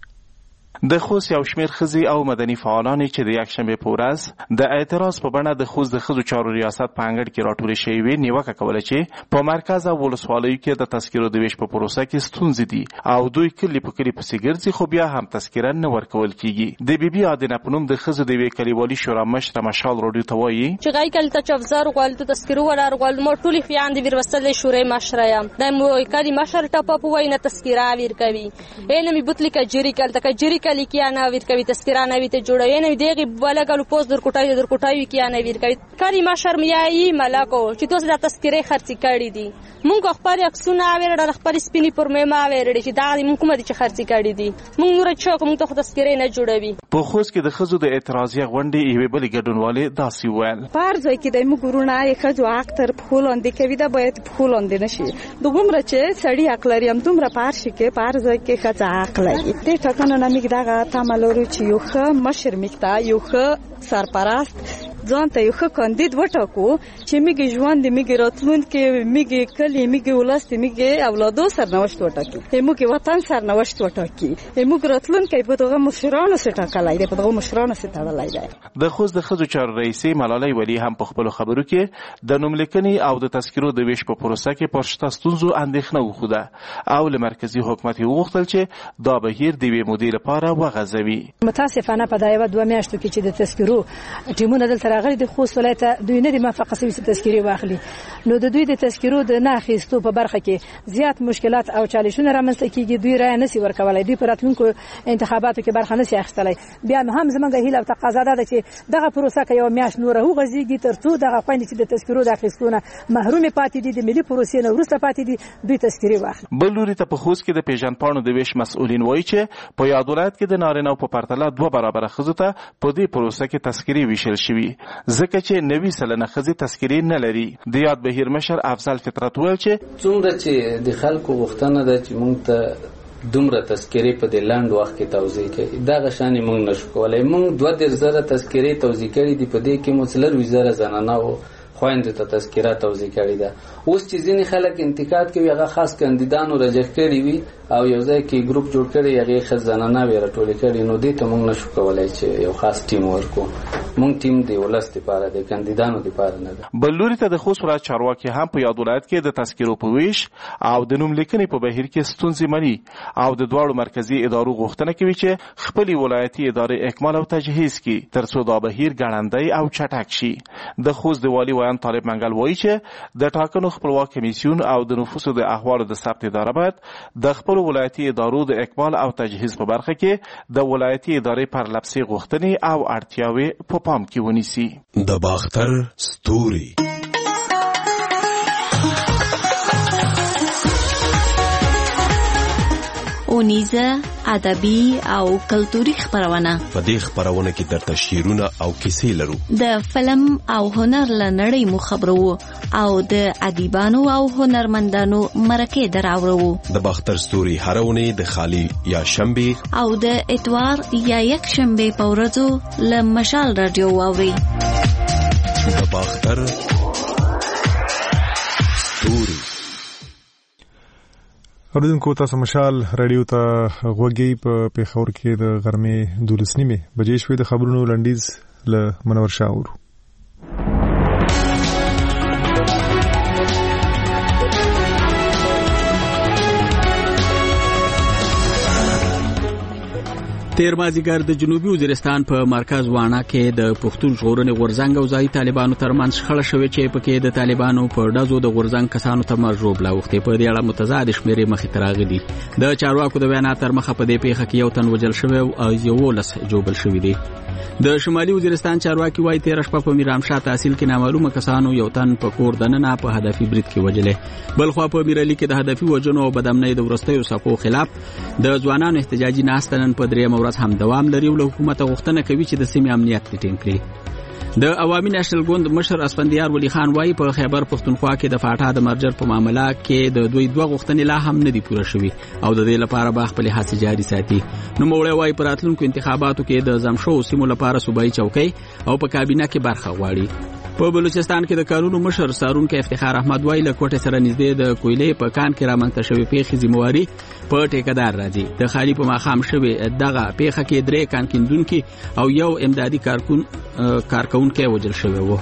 د خوست یو شمېر ښځې او مدني فعالانې چې د یکشنبې په ورځ د اعتراض په بڼه د خوست د ښځو چارو ریاست په انګړ کې راټولې شوې وې نیوکه کوله چې په مرکز او ولسوالیو کې د تذکرو د ویش په پروسه کې ستونزې دي او دوی کلي په کلي پسې ګرځي خو بیا هم تذکره نه ورکول کیږي. د بي بي عادنه په نوم د ښځو د یوې کلیوالي شورا مشره مشال راډیو ته وایي چې غای کله ته چوزار غوال د تذکرو ولر غوال مو ټولې خیان د ویر وسلې شورا مشره یم د مو کلی مشر ټاپه په وینه تذکره ویر کوي اینه می بوتلی کجری کله تک جری کلی کې نه ویر کوي تذکره نه ویته جوړوي نه دیغه بلګلو پوز در کوټای در کوټای کې نه ویر کوي کلی مشر میایي ملاکو چې تاسو د تذکره خرڅ کړی دي مونږ خپل عکسونه ویرډ خپل سپینی پر مې ما ویرډ چې دا مونږ کوم دي چې خرڅ کړی دي مونږ نور چې کوم ته تذکره نه جوړوي. په خوست کې د ښځو د اعتراضي غونډې یوې بلې ګډونوالې داسې وویل پارځه کې د موږ نه ښځو حق تر پخولاندې کوي دا باید پخولاندې نشي دومره چې سړی حق لري هم دومره پارش کې پارځه کې ښځه حق لري. دې ټاکنو نه میګ دا تملوري چې یو ښه مشر میکتا یو ښه سرپرست ځان ته یو ښه کاندید وټاکو چې میګ ژوند میګ راتلونکي میګ کلی میګ ولست میګ اولادو سرنوشت وټاکي موږ وطن سرنوشت وټاکي موږ راتلونکي په دغه مشرانو سره ټاکلای دی په دغه مشرانو سره تړلای دی. د خوست د ښځو چارو رئیسې ملالۍ ولی هم په خپل خبرو کې د نوملیکنې او د تذکرو د ویش په پروسه کې پر شته ستونزو اندېښنه وښوده او له مرکزي حکومت وغوښتل چې دا بهیر د یوې مودې لپاره وغځوي. متاسفانه په دا یو دوه میاشتو کې چې د تذکرو ټیمونه دلته راغلي د خوست ولایت دوی نه د موافقه سوي تذکرې واخلي نو د دوی د تذکرو د نه اخیستو په برخه کې زیات مشکلات او چالشونه رامنځته کیږي. دوی رای نسی ورکولای دوی په راتلونکو انتخاباتو کې برخه نسی اخیستلای. بیا هم زمونږ هیله او تقاضا ده چې دغه پروسه کې یو میاشت نور هوغځيږي ترڅو دغه خويند چې د تذکرو د اخیستونه محروم پاتې دي د ملي پروسې نه ورسته پاتې دي دوی تذکرې واخلي. بل لوري ته په خوست کې د پیژندپاڼو د ویش مسؤلین وایي چې په یاد ولایت کې د نارینه په پرتله دوه برابر ښځو ته په دې پروسه کې تذکرې ویشل شوي ځکه چې نوي سلنه ښځې تذکرې نه لري. د یاد بهیر مشر افضل فطرت ویل چې څومره چې د خلکو غوښتنه ده چې موږ ته دومره تذکرې په دې لاند وخت کې توزیع کړي دا غشانې موږ نشو کولای. موږ دوه ډیر زره تذکرې توزیع کړي دي په دې کې مڅلر وزاره زنانه او خويند ته تذکرہ توزیع کړي ده. اوس چې ځینې خلک انتقاد کوي هغه خاص کاندیدانو رجح کړي وي او یو ځای کې ګروپ جوړ کړي هغه خزانه وی راټول کړي نو دې ته موږ نشو کولای چې یو خاص ټیم ورکو. موږ ټیم دی ولست لپاره د کاندیدانو لپاره نه ده. بل لوري ته د خوست ولایت چارواکي هم په یاد ولایت کې د تذکرو په ویش او د نوملیکنې په بهیر کې ستونزې مني او د دواړو مرکزي ادارو غوښتنه کوي چې خپل ولایتي ادارې اکمال او تجهیز کړي ترڅو دا بهیر ګړندی او چټک شي. د خوست د والی ویان طالب منګل وایي چې د ټاکنو خپلواک کمیسیون او د نفوسو د احوالو د ثبت اداره باید د خپل ولایتي ادارو د اکمال او تجهیز په برخه کې د ولایتي ادارې پرلپسې غوښتنې او اړتیاوې په پام کې ونیسي. د باختر ستوري ښوونیزه، ادبي او کلتوري خپرونه. په دې خپرونه کې درته شعرونه او کیسې لرو. د فلم او هنر له نړۍ مو خبرو او د ادیبانو او هنرمندانو مرکې دراوړو. د باختر ستوري هر اونۍ د خالی یا شنبه او د اتوار یا یک شنبه په ورځو له مشال رادیو واوري. د باختر ستوري. اوریدونکو تاسو مشال رادیو ته غوږی په پیښور کې د غرمې دولس نیمه بجې شوې. د خبرونو لنډیز له منور شاور. تیر مازیګر د جنوبي وزیرستان په مرکز وانا کې د پښتون ژغورنې غورځنګ او ځای طالبانو ترمنځ شخړه شوې چې پکې د طالبانو په ډزو د غورځنګ کسانو ته مرجوب لاوختي. په دې اړه متضاد شمیرې مخې ته راغلي. د چارواکو د بیان تر مخه په دې پیښه کې یو تن وژل شوی او یولس جوړل شوی دی. د شمالي وزیرستان چارواکي وايي تیر شپه په میرامشاه تحصیل کې نامعلومه کسانو یو تن په کور دننه په هدفي برید کې وژلې. بل خو په میرالي کې د هدفي وژنو او بدامنۍ د ورستیو صفو خلاف د ځوانانو احتجاجي ناستنن په درېم ورځ هم دوام لري او له حکومت غوښتنه کوي چې د سیمې امنیت ټینګ کړي. د عوامي نېشنل ګوند مشر اسفندیار ولی خان وايي په خیبر پښتونخوا کې د فاټا د مرجر په معاملې کې د دوی دوه غوښتنې لا هم نه دي پوره شوي او د دې لپاره به خپل هڅې جاري ساتي. نو موړی وايي په راتلونکو انتخاباتو کې د زمشو سیمو لپاره صوبایي چوکۍ او په کابینه کې برخه غواړي. په بلوچستان کې د کارونو مشر سارونکو افتخار احمد وايي له کوټه سره نږدې د کویلې په کان کې رامنځته شوی پیښې ذمہواری په ټیکدار راځي. د خالی په ماخام شوی دغه پیښه کې درې کان کیندونکو او یو امدادي کارکون کارکونکو وژل شوی وو.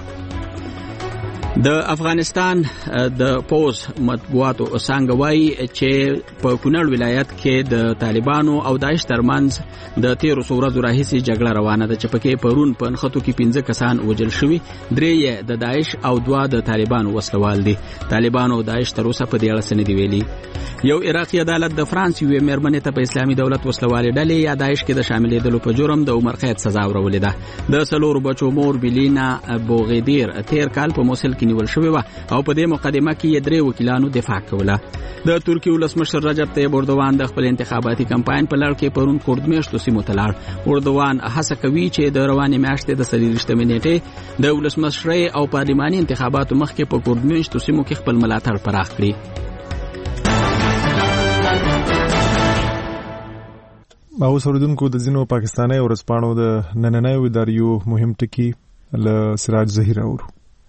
د افغانستان د پوز مطبوعاتو څنګه وايي چې په کونړ ولایت کې د طالبانو او داعش ترمنځ د تیرو څو ورځو راهیسې جګړه روانه ده چې پکې پرون په نښتو کې پنځه کسان وژل شوي، درې یې د داعش او دوه د طالبانو وسلوال دي. طالبانو او داعش تر اوسه په دې اړه څه نه دي ویلي. یو عراقي عدالت د فرانس یوې مېرمنې ته په اسلامي دولت وسلوالې ډلې یا داعش کې د شاملېدلو په جرم د عمر قید سزا ورولې ده. د څلورو بچو مور بلینا بوغیدیر تیر کال په موسل کې نیول شوې وه او په دې مقدمه کې یې درې وکیلانو دفاع کوله. د ترکیې ولسمشر رجب طیب اردوان د خپل انتخاباتي کمپاین په لړ کې پرون کورد سیمو ته لاړ. اردوان هڅه کوي چې د روانې میاشتې د څلېرویشتمې نېټې د ولسمشرۍ او پارلماني انتخاباتو مخکې په کورد سیمو کې خپل ملاتړ پراخ کړي. او سردونکو د ځینو پاکستاني ورځپاڼو د نننیو اداریو مهم ټکي له سراج ظهیر اورو.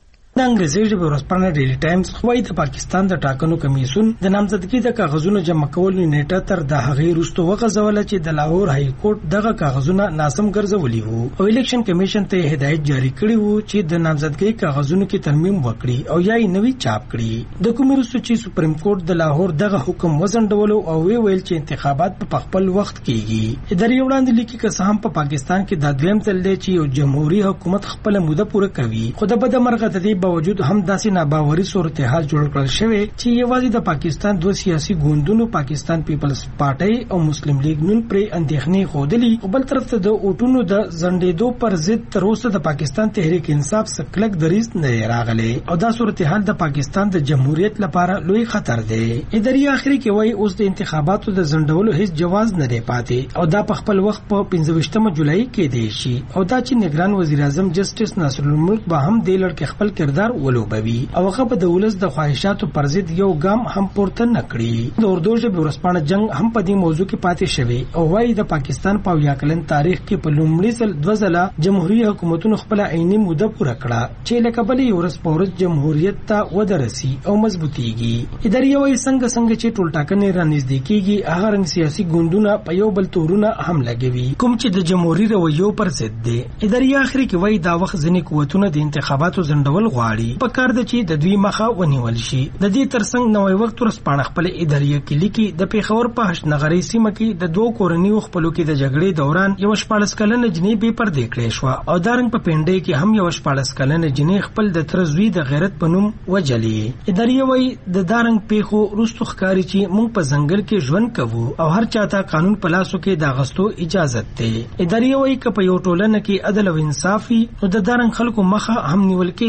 د انګریزي ژبې ورځپاڼه ډیلی ټایمز وايي د پاکستان د ټاکنو کمیسیون د نامزدګۍ د کاغذونو جمع کولو نیټه تر د هغې وروسته وغځوله چې د لاهور های کورټ دغه کاغذونه ناسم ګرځولي وو او الیکشن کمیشن ته هدایت جاری کړی وو چې د نامزدګۍ کاغذونو کې ترمیم وکړي او یا یې نوي چاپ کړي. د کوم وروسته چې سپریم کورټ د لاهور دغه حکم وزندولو او وی ویل چې انتخابات په خپل وخت کیږي. اداري وړاندې لیکي که څه هم په پاکستان کې د دویم ځل دی چې یو جمهوریت حکومت خپل موده پوره کوي، خو د بدمرغه د باوجود هم داسې ناباوري صورتحال جوړ کړل شوی چې یوازې د پاکستان دوه سیاسي ګوندونو پاکستان پیپلز پارټي او مسلم لیگ نن پرې اندېښنې ښودلي او بل طرف ته د اوټونو د ځنډېدو پر ضد تر اوسه د پاکستان تحریک انصاف څخه کلک دریځ نه راغلی او دا صورتحال د پاکستان د جمهوریت لپاره لوی خطر دی. اداري اخري کې وایي اوس د انتخاباتو د ځنډولو هیڅ جواز نه دی پاتې او دا په خپل وخت په پنځه جولای کې دی شي او دا چې نگران وزیر اعظم جسټس ناصر الملک به هم د لړ خپل کردار ولوبوي او هغه په دولت د خواهشاتو پر ضد یو ګام هم پورته نکړي. د اردو ژبې ورځپاڼه جنگ هم په دې موضوع کې پاتې شوی او وايي د پاکستان په یو کلن تاریخ کې په لومړي ځل دوه ځله جمهوریت حکومتونو خپل عیني موده پوره کړه چې لکه بلې ورځ په ورځ جمهوریت ته ودرسي او مضبوطیږي. اداري وايي څنګه څنګه چې ټول ټاکنې را نږدې کیږي هغه رنګ سیاسي ګوندونه په یو بل تورونه هم لګوي کوم چې د جمهوریت رویو پر ضد دي. اداري اخري کې وايي دا وخت ځینې قوتونه د انتخاباتو ځنډول غواړي په کار د چې د دوی مخه ونیول شي. د دې ترڅنګ نوې وخت ورځپاڼه خپل اداري کې لیکي د پیښور په هشنغري سیمه کې د دوه کورنیو خپلو کې د جګړې دوران یو شپاړس کلنه جنۍ بې پردې کړې شوه او دارنګ په پنډۍ کې هم یو شپاړس کلنه جنۍ خپل د تر زوی د غیرت په نوم وجلې. اداري وايي د دارنګ پیښو وروسته ښکاري چې موږ په ځنګل کې ژوند کوو او هر چاته قانون په لاسو کې د اخیستو اجازه ده. اداري وايي که په یو ټولنه کې عدل او انصاف وي نو د دارنګ خلکو مخه هم نیول کېدای شي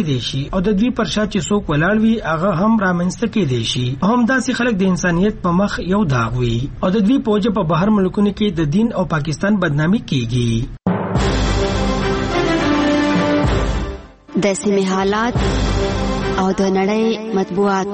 او د دوی پر شا چې څوک ولاړ وي هغه هم رامنځته کېدای شي. هم داسې خلک د انسانیت په مخ یو داغ وي او د دوی په وجه په بهر ملکونو کې د دین او پاکستان بدنامي کیږي. د سیمې حالات او د نړۍ مطبوعات.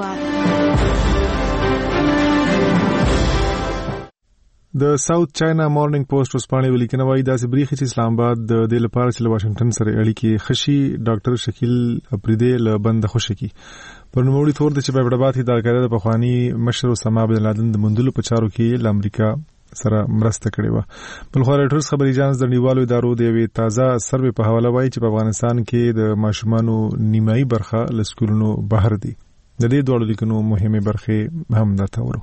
د ساوث چاینا مارنینګ پوسټ وسپانې ولیکنه وايي داسې بریخي چې اسلام آباد د دې لپاره چې له واشنگټن سره اړیکې خشي ډاکټر شکیل اپریدي له بند خوشي کی پر نوموړي تور د چې په بډبات کې د القاعده د پخوانی مشر اسامه بن لادن د مندلو په چارو کې له امریکا سره مرسته کړې و. بل خو راټرز خبري جانس د نړیوالو ادارو د یوې تازه سروې په حواله وایي چې په افغانستان کې د ماشومانو نیمایي برخه له سکولونو بهر دي. د دې دوه لیکنو مهمه برخه هم درته ورو.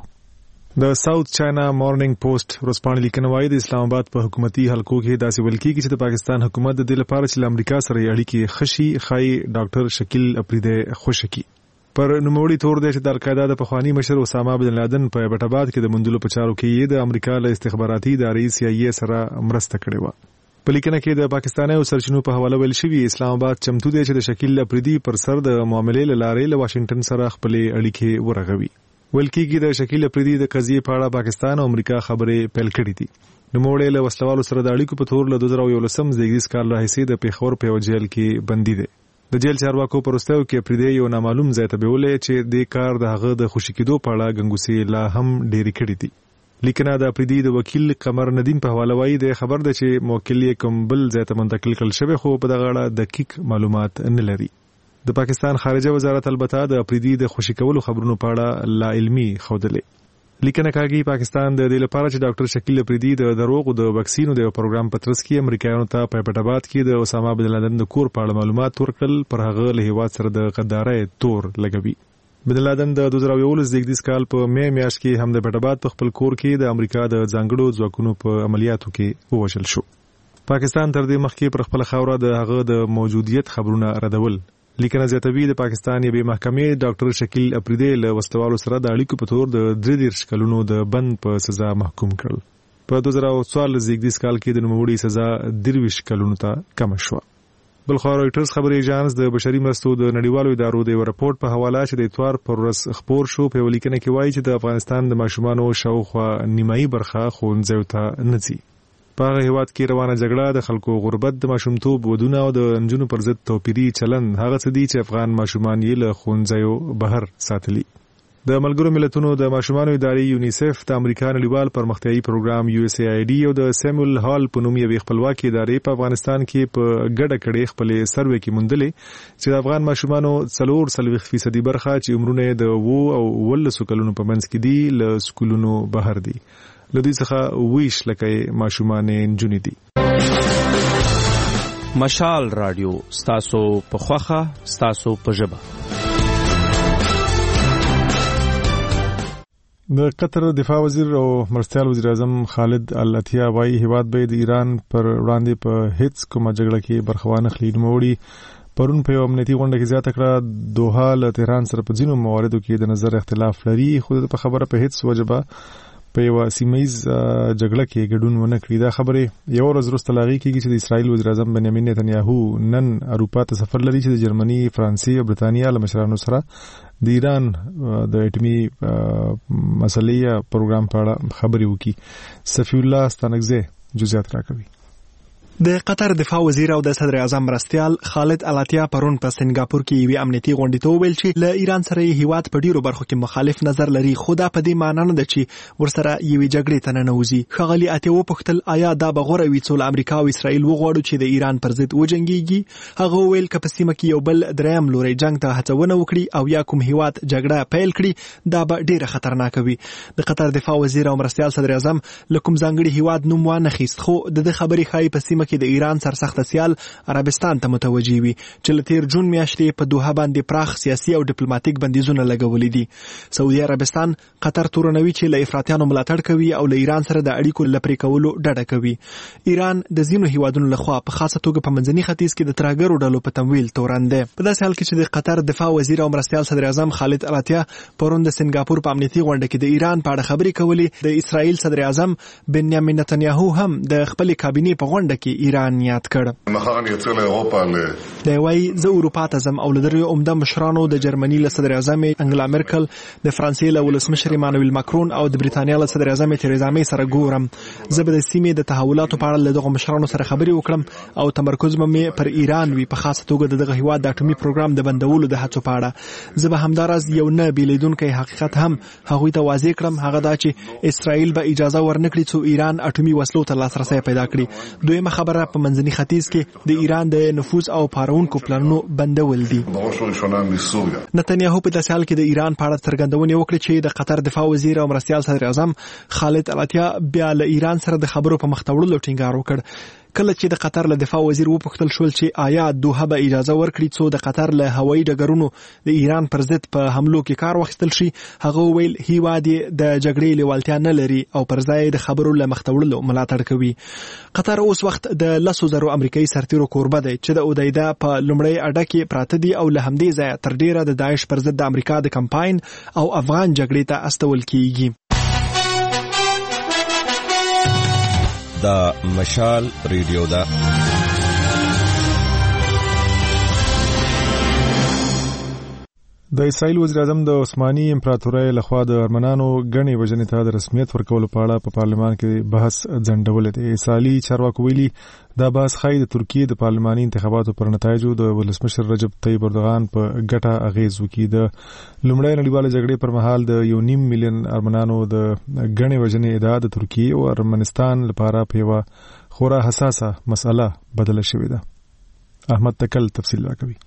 د ساوث چاینا مارنینګ پوسټ ورسپانې لیکنه وايي د اسلام آباد په حکومتي حلقو کې داسې ویل کېږي چې د پاکستان حکومت د دې لپاره چې له امریکا سره اړیکې خشي خای ډاکټر شکیل اپریدي خوشکی. پر نوموړي تور دی چې د القاعده د پخوانی مشر اسامه بن لادن په بټاباد کې د مندلو په چارو کې د امریکا له استخباراتي ادارې سی آی ای سره مرسته کړې و. په لیکنه کې د پاکستاني سرچینو په حواله ویل شوی اسلام آباد چمتو دی چې د شکیل اپریدي پر سر د معاملې لارې له واشنگټن سره خپل اړیکې ورغوي. ویل کېږي د شکیل اپریدي د قضیې په اړه پاکستان او امریکا خبرې پیل کړې دي. نوموړي له وسلوالو سره د اړیکو په تور له دوه زره یولسم زیږدیز کال راهیسې د پیښور په جیل کې بندي دی. د جیل چارواکو پرستیو کې اپریدي یو نامعلوم ځای ته بیولې چې د کار د هغه د خوشی کېدو په اړه غنګوسي لا هم ډېری کړې دي. لیکنه د اپریدي د وکیل قمر ندیم په حواله وایي د خبر د چې موکل یې کوم بل ځای ته منتقل کړل شوی خو په دغه اړه دقیق معلومات نه لري. د پاکستان خارجه وزارت البته د اپریدي د خوشی کولو خبرونو په اړه لا علمي خوده لیکنه کوي پاکستان د دې لپاره چې ډاکټر شکیل اپریدي د دروغ د وکسینو د پروګرام په ترڅ کې امریکایانو ته په پټاباد کې د اسامه بن لادن د کور په اړه معلومات ورکړل پر هغه له هیواد سره د غدارۍ تور لګوي. بن لادن د دوه زره یولس زیږدیز کال په مې میاشت کې هم د پټاباد په خپل کور کې د امریکا د ځانګړو ځواکونو په عملیاتو کې ووژل شو. پاکستان تر دې مخکې پر خپل خاوره د هغه د موجودیت خبرونه ردول. لیکنه زیاتوي د پاکستان یوې محکمې ډاکټر شکیل اپریدي له وسلوالو سره د اړیکو په تور د درې دېرش کلونو د بند په سزا محکوم کړل. په دوه زره څوارلس زیږدیز کال کې د نوموړي سزا درویشت کلونو ته کم شوه. بل خو راټرز خبري ایجانس د بشري مرستو د نړیوالو ادارو د راپورټ په حواله چې د اتوار پر ورځ خبر شو په لیکنه کې وایي چې د افغانستان د ماشومانو شاوخوا نیمایي برخه ښوونځیو ته نه ځي. په هغه هیواد کې روانه جګړه د خلکو غربت د ماشومتوب ودونه او د نجونو پر ضد توپیري چلن هغه څه دي چې افغان ماشومان یې له ښوونځیو بهر ساتلي. د ملګرو ملتونو د ماشومانو ادارې یونیسف د امریکا نړیوال پرمختیایي پروګرام یو اس ای آی ډي او د سیمول هال په نوم یوې خپلواکي ادارې په افغانستان کې په ګډه کړې خپلې سروې کې موندلې چې د افغان ماشومانو څلور څلوېښت فیصدي برخه چې عمرونه د وو او ولسو کلونو په منځ کې دي له سکولونو بهر دي. لدی څخه ویش لکه ماشومان نجونې دي. مشال رادیو ستاسو په خوخه ستاسو په ژبه. د قطر دفاع وزیر او مرستیال وزیر اعظم خالد الاتیا وايي هیواد به د ایران پر وړاندې په هیڅ کومه جګړه کې برخه وانه خلی. نوموړي پرون په یو امنیتي غونډه کې زیاته کړه دوحه له تهران سره په ځینو مواردو کې د نظر اختلاف لري خو د خبره په هیڅ وجبه په یو سیمایي جګړه کې ګډون ونه کړی. دا خبره یو ورځ وروسته لاغي کېږي چې د اسرائیل وزیر اعظم بنیامین نتنیاهو نن اروپا ته سفر لري چې د جرمني، فرانسې او برتانیا له مشرانو سره د ایران د اټومي مسلې پروګرام په اړه خبرې وکړي. صفی الله ستانکزی جزئیات راکوي. د قطر دفاع وزیر او د صدر اعظم مرستیال خالد الاتیا پرون په سنگاپور کې یوې امنیتي غونډې ته وویل چې له ایران سره یې هیواد په ډیرو برخو کې مخالف نظر لري خو دا په دې معنی نه ده چې ورسره یوې جګړې ته ننوځي. ښاغلي اتیا وپوښتل آیا دا به غوره وي څو له امریکا او اسرائیل وغواړو چې د ایران پر ضد وجنګېږي. هغه وویل که په سیمه کې یو بل دریم لوری جنگ ته هڅونه وکړي او یا کوم هیواد جګړه پیل کړي دا به ډیره خطرناکه وي. د قطر دفاع وزیر او مرستیال صدر اعظم له کوم ځانګړي هیواد نوم وانخیست خو د دې خبرې ښایي په سیمه کې د ایران سرسخت سیال عربستان ته متوجي وي چې له تیر جون میاشتې په دوحه باندې پراخ سیاسي او ډیپلوماټیک بندیزونه لګولي دي. سعودي عربستان قطر تورنوي چې له افراطیانو ملاتړ کوي او له ایران سره د اړیکو لپاره کولو ډډه کوي. ایران د ځینو هیوادونو لخوا په خاصه توګه په منځني ختیځ کې د ترهګرو ډلو په تمویل تورن دی. په داسې حال کې چې د قطر دفاع وزیر او مرستیال صدر اعظم خالد الاتیا پرون د سنگاپور په امنیتي غونډه کې د ایران په اړه خبرې کولې، د اسرائیل صدر اعظم بنیامین نتنیاهو هم د خپل کابینې په غونډه کې ایران یاد کړ. دی وایي زه اروپا ته ځم او له دریو عمده مشرانو د جرمني له صدر اعظم انګلا مرکل، د فرانسې له ولسمشر ایمانویل ماکرون او د بریتانیا له صدر اعظم تریزا مې سره ګورم. زه به د سیمې د تحولاتو په اړه له دغو مشرانو سره خبرې وکړم او تمرکز به مې پر ایران وي، په خاصه توګه د دغه هیواد د اټومي پروګرام د بندولو د هڅو په اړه. زه به همداراز یو نه بیلیدونکی حقیقت هم هغوی ته واضح کړم، هغه دا چې اسرائیل به اجازه ورنکړي څو ایران اټومي وسلو ته لاسرسی پیدا کړي. دویمه خبره په منځني ختیځ کې د ایران د نفوذ او پارونکو پلانونو بندول دي. نتنیاهو په داسې حال کې د ایران په اړه څرګندونې وکړې چې د قطر دفاع وزیر او مرستیال صدر اعظم خالد الاتیا بیا له ایران سره د خبرو په مخ وړلو ټینګار وکړ. کله چې د قطر له دفاع وزیر وپوښتل شول چې آیا دوحه به اجازه ورکړي څو د قطر له هوایي ډګرونو د ایران پر ضد په حملو کې کار واخیستل شي، هغه وویل هیواد یې د جګړې لیوالتیا نه لري او پر ځای د خبرو له مخ وړلو ملاتړ کوي. قطر اوس وخت د لسو زرو امریکایي سرتیرو کوربه دی چې د اودایده په لومړۍ اډه کې پراته دي او له همدې ځایه تر ډیره د داعش پر ضد د امریکا د کمپاین او افغان جګړې ته استول کیږي. دا مشال ریډیو دا د اسرائیل وزیر اعظم د عثماني امپراتورۍ لخوا د ارمنانو غني وجنې ته د رسمیت ورکولو په اړه په پارلمان کې بحث ځنډول دي. اسرائیلي چارواکو ویلي دا بحث ښایي د ترکیې د پارلماني انتخاباتو پر نتایجو د ولسمشر رجب طیب اردوغان په ګټه اغیز وکړي. د لومړۍ نړیوالې جګړې پر مهال د یو نیم میلیون ارمنانو د غني وجنې ادعا د ترکیې او ارمنستان لپاره په یوه خورا حساسه مسله بدله شوې ده. احمد تکل تفصیل راکوي.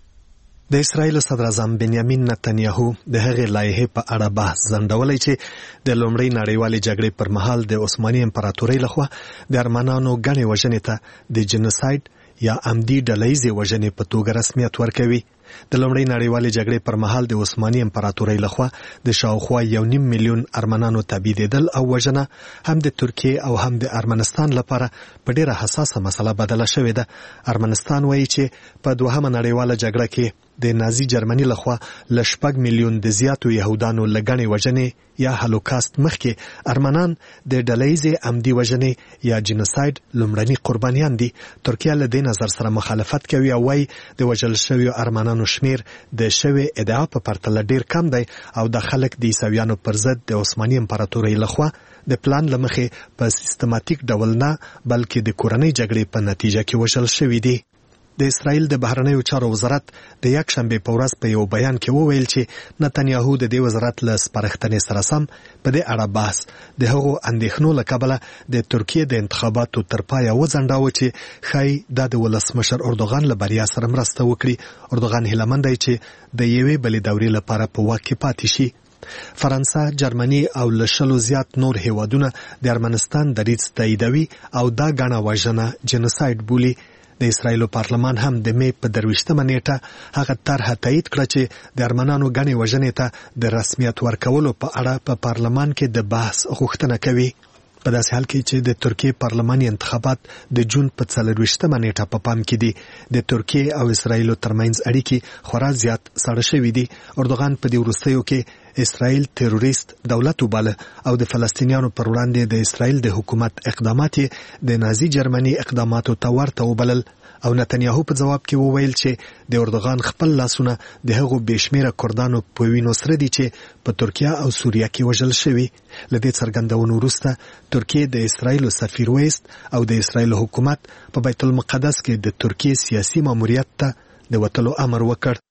د اسرائیل صدر اعظم بنیامین نتنیاهو د هغې لایحې په اړه بحث ځنډولی چې د لومړۍ نړیوالې جګړې پر مهال د عثماني امپراتورۍ لخوا د ارمنانو ګڼې وژنې ته د جنوساید یا عمدي ډلهیزې وژنې په توګه رسمیت ورکوي. د لومړۍ نړیوالې جګړې پر مهال د عثماني امپراتورۍ لخوا د شاوخوا یو نیم میلیون ارمنانو تبعیدېدل او وژنه هم د ترکیې او هم د ارمنستان لپاره په ډیره حساسه مسله بدله شوې ده. ارمنستان وایي چې په دوهمه نړیواله جګړه کې د نازي جرمني لخوا ل شپږ میلیون د زیاتو يهودانو لګنې وژنې یا هولوکاست مخکې ارمنان د ډلهیزې عمدي وژنې یا جنوساید لومړني قربانیان دي. ترکیه له دې نظر سره مخالفت کوي او وايي د وژل شویو ارمنانو شمیر د شوی ادعا په پرتله ډیر کم دی او د خلک د عیسویانو پر ضد د عثماني امپراتورۍ لخوا د پلان لمخې په سیستماتیک ډول نه بلکې د کورنۍ جګړې په نتیجه کې وژل شوي دي. د اسرائیل د بهرنیو چارو وزارت د یک شنبه په ورځ په یو بیان کې وویل چې نتنیاهو د دې وزارت له سپارښتنې سره سم په دې اړه بحث د هغو اندېښنو له کبله د ترکیې د انتخاباتو تر پایه وځنډاوه چې ښایي دا د ولسمشر اردوغان له بریا سره مرسته وکړي. اردوغان هیله مند دی چې د یوې بلې دورې لپاره په واک کې پاتې شي. فرانسه، جرمني او له شلو زیات نور هیوادونه د ارمنستان دریځ تاییدوي او دا ګڼه وژنه جنوساید بولي. د اسرائیل پارلمان هم د مې په درویشتمه نیټه هغه طرحه تایید کړه چې د ارمنانو غني وژنې ته د رسمیت ورکولو په اړه په پارلمان کې د بحث غوښتنه کوي. په داسې حال کې چې د ترکیې پارلماني انتخابات د جون په څلرویشتمه نیټه په پام کې دي، د ترکیې او اسرائیل ترمنځ اړیکې خورا زیات سړې شوې دي. اردوغان په دې وروستیو کې اسرائیل تروریست دولت وباله او د فلسطینیانو پر وړاندې د اسرائیل د حکومت اقدامات د نازي جرمني اقداماتو ته ورته وبلل او نتنیاهو په جواب کې وویل چې د اردوغان خپل لاسونه د هغو بېشمیره کردانو په وینو سره دي چې په ترکیه او سوریه کې وژل شوي. له دې څرګندونو وروسته ترکیې د اسرائیل سفیر ویست او د اسرائیل حکومت په بیت المقدس کې د ترکیې سیاسي ماموریت ته د وتلو امر وکړ.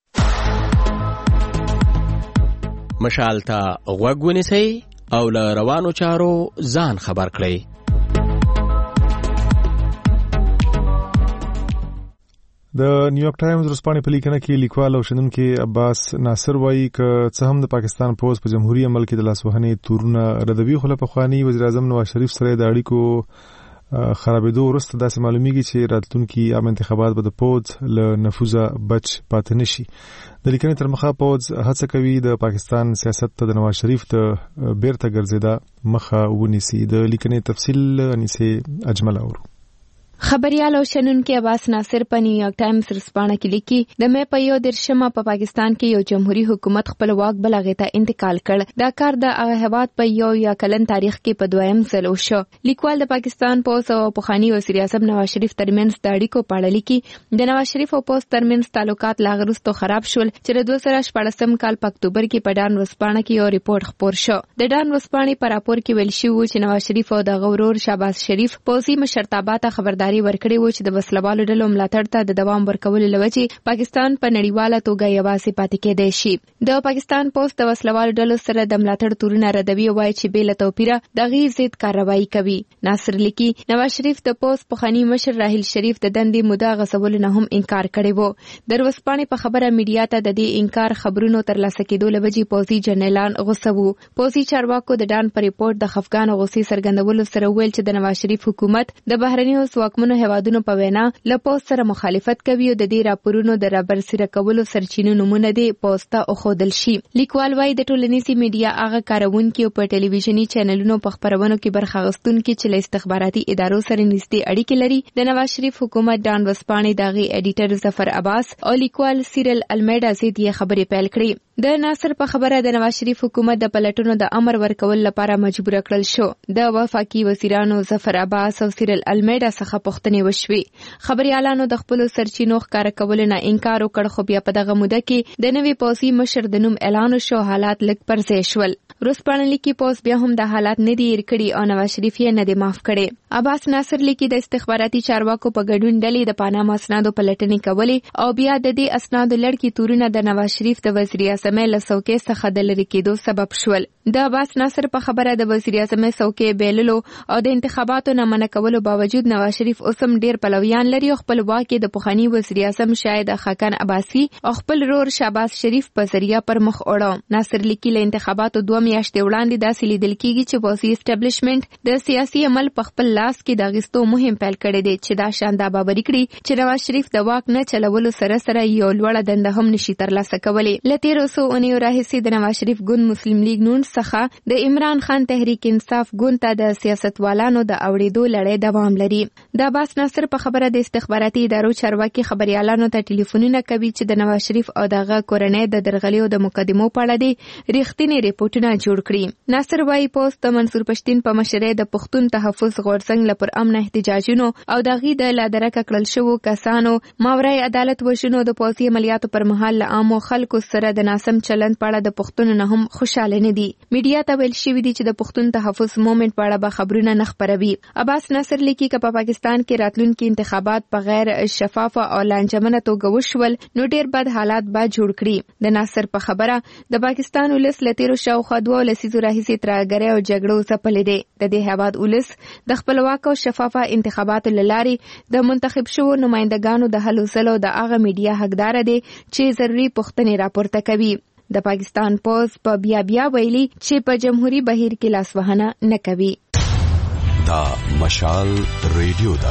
مشال ته غوږ ونیسئ او له روانو چارو ځان خبر کړئ. د نیویارک ټایمز ورځپاڼې په لیکنه کې لیکوال او شنونکی عباس ناصر وایي که څه هم د پاکستان پوځ په جمهوریت عمل کې د لاسوهنې تورونه ردوي، خو له پخواني وزیر اعظم نواز شریف سره د اړیکو خرابېدو وروسته داسې معلومیږي چې راتلونکي عام انتخابات به د پوځ له نفوذه بچ پاتې نشي. د لیکنې تر مخه پوځ هڅه کوي د پاکستان سیاست ته د نواز شریف د بیرته ګرځېدا مخه ونیسي. د لیکنې تفصیل انیسه اجمل اورو. خبريال او شنونکي عباس ناصر په نیویارک ټایمز رسپانه کې لیکي د مې په یو درشمه په پاکستان کې یو جمهوریت حکومت خپل واک بلغه ته انتقال کړ. دا کار د هغه هواد په یو یا کلن تاریخ کې په دویم ځل وشو. لیکوال د پاکستان پوس او پخوانی وزیر اعظم نواز شریف ترمنځ د اړیکو په اړه لیکي د نواز شریف او پوس ترمنځ تعلقات لا غرستو خراب شول چې د دوه زره شپږم کال په اکتوبر کې په ډان رسپانه کې یو ریپورت خپور شو. د ډان رسپانه په راپور کې ویل شوی چې نواز شریف او د غورور شهباز شریف پوسي مشرتابه خبرداري ورکړي و چې د وسلوالو ډلو ملاتړ ته د دوام ورکولو لوجې پاکستان په نړیواله توګه یوازې پاتې کېدای شي. د پاکستان پوسټ د وسلوالو ډلو سره د ملاتړ تورونه ردوي او وایي چې بې له توپیره د غي ضد کاروایی کوي. ناصر لیکي نواز شریف د پوسټ پخوانی مشر راحیل شریف د دندې موده غصبولو نه هم انکار کړی و. د ورځپاڼې په خبره میډیا ته د دې انکار خبرونو ترلاسه کېدو لوجې پوځي جنرالان غوسه وو. پوځي چارواکو د ډان په ریپورت د خفګان او غوسې څرګندولو سره ویل چې د نواز شریف حکومت د بهرنیو ځواکمنو هیوادونو په وینا له پوسټ سره مخالفت کوي او د دې راپورونو د رابرسېره کولو سرچینو نمونه دي پوسټ ته اخودل شي. لیکوال وايي د ټولنیزي میډیا هغه کارونکي او په ټلویزیونی چینلونو په خبرونو کې برخه اخیستونکي چې له استخباراتي ادارو سره نږدې اړیکې لري د نواز شریف حکومت ډان وسپانې دغه ایډیټر ظفر عباس او لیکوال سیرل المیډا زید یې خبرې پیل کړې. د ناصر په خبره د نواز شریف حکومت د پلټونو د امر ورکول لپاره مجبور کړل شو. د وفاقي وزیرانو ظفر عباس او سیرل المیډا څخه پوښتنې وشوې. خبريالانو د خپل سرچینو ښکار کول نه انکار وکړ خو بیا په دغه موده کې د نوي پوسي مشر د نوم اعلان شو حالات لږ پر ځای شول. روسپانه لیکي پوس بیا هم د حالات نه دی کړي او نواز شریف یې نه دی معاف کړي. عباس ناصر لیکي د استخباراتي چارواکو په ګډون ډلې د پاناما اسنادو پلټنې کولې او بیا د دې اسنادو لړکی تورونه د نواز شریف د وزیر اعظم له څوکۍ څخه د لری کېدو سبب شول. د عباس ناصر په خبره د وزیر اعظم څوکۍ بیللو او د انتخاباتو نه منع کولو باوجود نواز شریف اوسم ډیر پلویان لري او خپل واک د پخوانی وزیر اعظم شاهد خاکان عباسی او خپل رور شهباز شریف په ذریعہ پر مخ وړو. ناصر لیکي له انتخاباتو دوه میاشتې وړاندې داسې لیدل کیږي چې پوسي اسټابلیشمنت د سیاسي عمل په خپل لاس کې د غستو مهم پیل کړی دی چې دا شاندا باوري کړي چې نواز شریف د واک نه چلولو سره سره یو لوړه دنده هم نشي ترلاسه کولی. لته روسو اونیو راهسي د نواز شریف ګوند مسلم لیگ نون څخه د عمران خان تحریک انصاف ګوند ته د سیاستوالانو د اوړېدو لړۍ دوام لري. د عباس ناصر په خبره د استخباراتي ادارو چارواکي خبريالانو ته ټلیفونونه کوي چې د نواز شریف او دغه کورنۍ د درغلیو د مقدمو په اړه دي ریښتینی ریپورتونه جوړ کړي. ناصر وايي پوسټ د منصور پښتين په مشرۍ د پښتون تحفظ غورځنګ لپاره امن احتجاجونو او دغه د لادرکه کړل شوو کسانو ماورای عدالت وشونو د پوسي عملیاتو پر مهال له عامو خلکو سره د ناسم چلند په اړه د پښتون نه هم خوشاله نه دي. میډیا ته ویل شوی دی چې د پښتون تحفظ موومېنټ په اړه به خبرونه نه خپروي. عباس ناصر لیکي چې په پاکستان کې راتلونکي انتخابات په غیر شفاف او لانجمنه توګه وشول نو ډیر بد حالات به جوړ کړي. د ناصر په خبره د پاکستان ولس لتیرو شاوخوا دوه لسیزو راهیسې ترهګرۍ او جګړو ځپلې دي. د دې هیواد ولس د خپلواک او شفافه انتخاباتو لارې د منتخب شوو نمائندګانو د هلو ځلو د هغه میډیا حقدار دي چې ضروري پوښتنې راپورته کوي. د پاکستان پوز په بیا بیا ویلي چې په جمهوریت بهیر کې لاسوهنه نه کوي. دا مشال ریډیو دا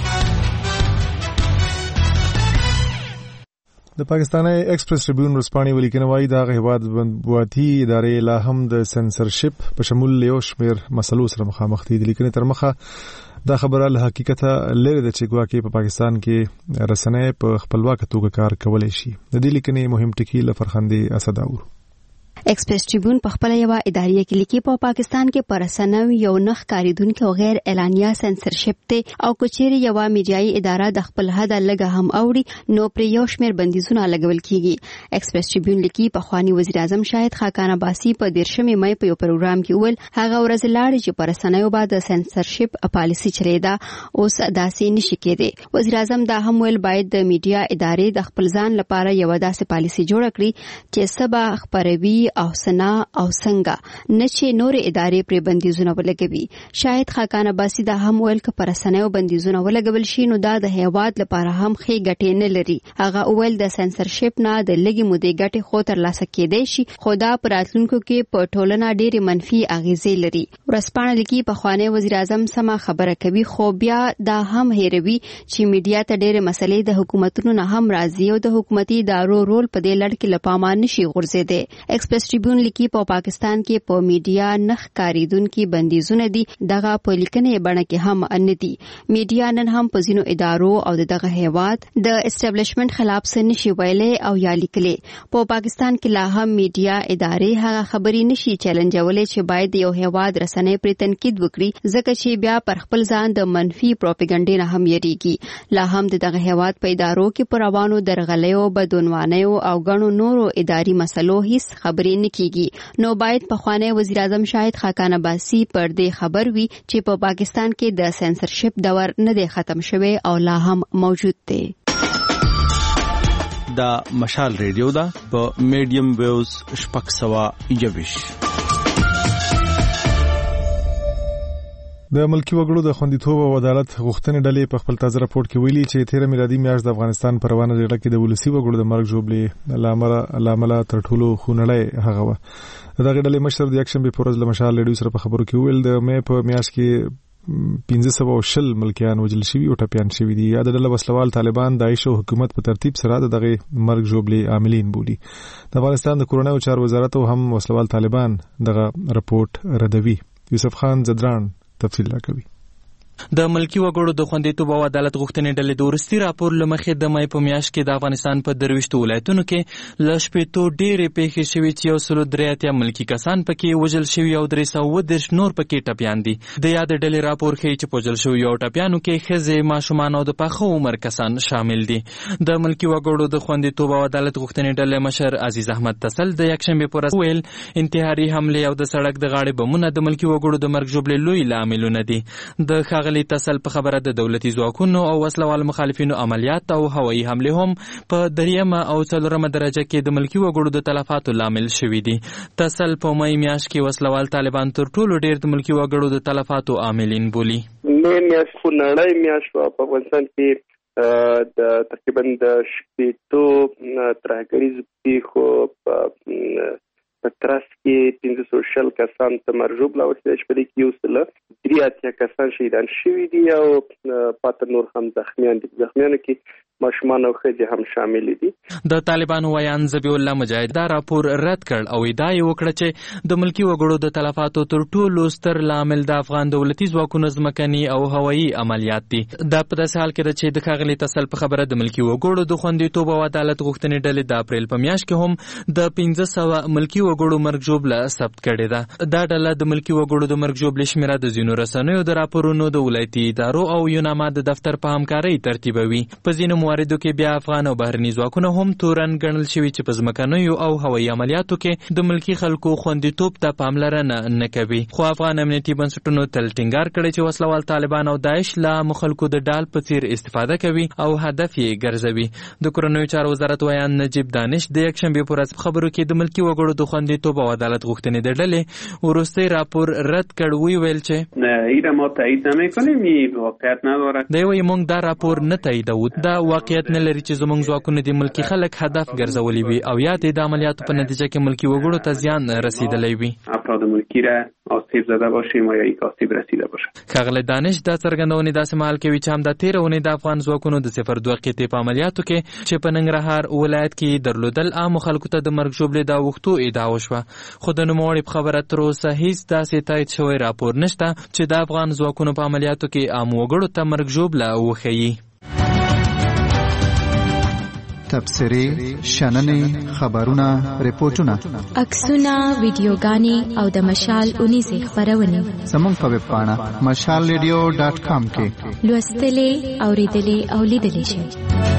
د پاکستاني ایکسپریس ټریبیون ورځپاڼې ولیکنه وايي دا هیواد مطبوعاتي ادارې لا هم د سنسرشپ په شمول یو شمېر مسلو سره مخامخ دي. د لیکنې تر مخه دا خبره له حقیقته لري د چې ګواکې په پاکستان کې رسنۍ په خپلواک توګه کار کولای شي. د دې لیکنې مهم ټکی له فرخندې اسداور ایکسپریس ټریبیون په خپل یو ادارې کې لیکي په پاکستان کې پرسنو یو نخ کاریدونکو او غیر اعلانیا سنسرشپ ته او کچېری یو میډیایي اداره د خپل حد لګه هم اوړي نو پر یو شمېر بندیزونه لګول کیږي. ایکسپریس ټریبیون لیکي په خواني وزیر اعظم شاهد خاکان عباسی په دیرشمې مې په یو پروګرام کې ول هغه ورځ لاړ چې پرسنو بعد سنسرشپ پالیسی چلیدا اوس داسې نشي کېده. وزیر اعظم دا هم ول باید د میډیا ادارې د خپل ځان لپاره یو داسې پالیسی جوړ کړي چې سبا خبروي او سنا او څنګه نه چې نور ادارې پر بندیزونه ولګوي. شاهد خاکان عباسی دا هم ویل ک پر سنو بندیزونه ولګول شي نو دا د هیواد لپاره هم خې ګټې نه لري. هغه اول د سنسرشپ نه د لګي مودې ګټې خو تر لاسه کېدې شي خو دا پر راتلونکو کې په ټولنه ډېری منفي اغیزې لري. ورسپانه لیکي په خوانه وزیر اعظم سم خبره کوي خو بیا دا هم هېروي چې میډیا ته ډېر مسلې د حکومتونو نه هم راځي او د حکومتي ادارو رول په دې لړ کې لپاره نشي غورځېده. ایکسپریس پریس ټریبیون لیکي په پاکستان کې په میډیا نخ کاریدونکو بندیزونه دي دغه په لیکنې بڼه کې هم ان دي میډیا نن هم په ځینو ادارو او دغه هیواد د اسټابلیشمنت خلاف څه نشي ویلې او یا لیکلې په پاکستان کې لا هم میډیا ادارې هغه خبرې نشي چیلنجولې چې باید یو هیواد رسنۍ پر تنقید وکړي ځکه چې بیا پر خپل ځان د منفي پروپاګاندا نه هم یریږي لا هم دغه هیواد په ادارو کې پر روانو درغلیو بدونوانیو او غنو نورو اداري مسلو هیڅ خبرې نه کیږي نو باید په خوانه وزیر اعظم شاهد خاقان عباسی پر دې خبر وي چې په پاکستان کې د سنسرشپ دور نه دی ختم شوی او لا هم موجود دی دا مشال ریډیو دا په میډیم ویوز شپږ سوه یوویش د ملکی وګړو د خوندیتوب او عدالت غوښتنې ډلې په خپل تازه راپور کې ویلي چې تیره میلادي میاشت د افغانستان په روانه جګړه کې د ولسی وګړو د مرګ ژوبلې لامل لامل تر ټولو خونړی هغه و دغه ډلې مشر د یکشنبه په ورځ له مشال ریډیو سره په خبرو کې ویل د مې په میاشت کې پنځه سوه او شل ملکیان وژل شوي او ټپیان شوي دي یا د ډله وسلوال طالبان داعش او حکومت په ترتیب سره د دغه مرګ ژوبلې عاملین بولي د افغانستان د کورونایي چارو وزارت هم وسلوال طالبان دغه راپورټ ردوي یوسف خان زدران تفصیل راکوي د ملکی وګړو د خوندیتوب او عدالت غوښتنې ډلې د ورستي راپور لمخې د مې په میاشت کې د افغانستان په درويشتو ولایتونو کې ل شپېتو ډېرې پیښې شوې چې یو سل درې اتیا ملکی کسان پکې وژل شوي او درې سوه اووه دېرش نور پکې ټپیان دي د یاد ډلې راپور ښیي چې په وژل شوي او ټپیانو کې ښځې ماشومان او د پاخه عمر کسان شامل دي د ملکی وګړو د خوندیتوب او عدالت غوښتنې ډلې مشر عزیز احمد تسل د یکشنبه پر ورځ ویل انتحاري حمله او د سړک د غاړې بمونه د ملکی وګړو د مرګ ژوبلې لوی لاملونه دي د ښاغلي تسل په خبره د دولتي ځواکونو او وسلوال مخالفینو عملیات او هوایي حمله هم په دریمه او څلورمه درجه کې د ملکی وګړو د تلفاتو لامل شوي دي تسل په مې میاشت کې وسلوال طالبان تر ټولو ډیر د ملکی وګړو د تلفاتو عاملین بولي مې میاشت خو نړۍ میاشت په افغانستان کې د تقریبا د شپېتو ترهګریز پیښو په ترڅ کې پنځه سوه شل کسان ته مرګ ژوبله ورسېده چې په دې کې یو سل درې اتیا کسان شهیدان شوي دي او پاته نور هم زخمیان دي زخمیانو کې ماشومان او ښځې هم شامل دي د طالبانو ویان ذبیح الله مجاهد دا راپور رد کړ او ادعا یې وکړه چې د ملکی وګړو د تلفاتو تر ټولو ستر لامل د افغان دولتي ځواکونو ځمکني او هوایي عملیات دي دا په داسې حال کې ده چې د ښاغلي تسل په خبره د ملکی وګړو د خوندیتوب او عدالت غوښتنې ډلې د اپریل په میاشت کې هم د پنځه سوه ملکی وګړو مرګ ژوبله ثبت کړې ده دا ډله د ملکی وګړو د مرګ ژوبلې شمیره د ځینو رسنیو د راپورونو د ولایتي ادارو او یوناما د دفتر په همکارۍ ترتیبوي په ځینو مواردو کې بیا افغان او بهرني ځواکونه هم تورن ګڼل شوي چې په ځمکنیو او هوایي عملیاتو کې د ملکی خلکو خوندیتوب ته پاملرنه نه کوي خو افغان امنیتي بنسټونو تل ټینګار کړی چې وسلوال طالبان او داعش له مخالکو د ډال په څیر استفاده کوي او هدف یې ګرځوي د کورنیو چارو وزارت ویان نجیب دانش د یکشنبه په ورځ خبرو کې د ملکی وګړو د خوندیتوب او عدالت غوښتنې د ډلې وروستي راپور رد کړ وی ویل چې نه ایره ما تایید نمی‌کنیم این واقعیت نداره دی وی موږ دا راپور نه تاییدو دا واقعیت نه لري چې زموږ ځواکونه د ملکی خلک هدف ګرځولي وي او یا د عملیاتو په نتیجه کې ملکی وګړو ته زیان رسیدلی وي افراد ملکی را آسیب زده باشیم یا یک آسیب رسیده باشه ښاغلی دانش دا څرګندونې داسې مهال کوي چې همدا تېره اونۍ د افغان ځواکونو د صفر دوه قطعې په عملیاتو کې چې په ننګرهار ولایت کې درلودل عامو خلکو ته د مرګ ژوبلې د اوښتو ادعا وشوه خو د نوموړي په خبره تر اوسه هیڅ داسې تایید شوی راپور نشته چې د افغان ځواکونو په عملیاتو کې عامو وګړو ته مرګ ژوبله وښیي تبصرې شننې خبرونه ریپورتونه عکسونه ویډیوګانې او د مشال اونیزې خپرونې زموږ په ویب پاڼه مشال ریډیو ډاټ کام کې لوستلې اوریدلې او لیدلې شئ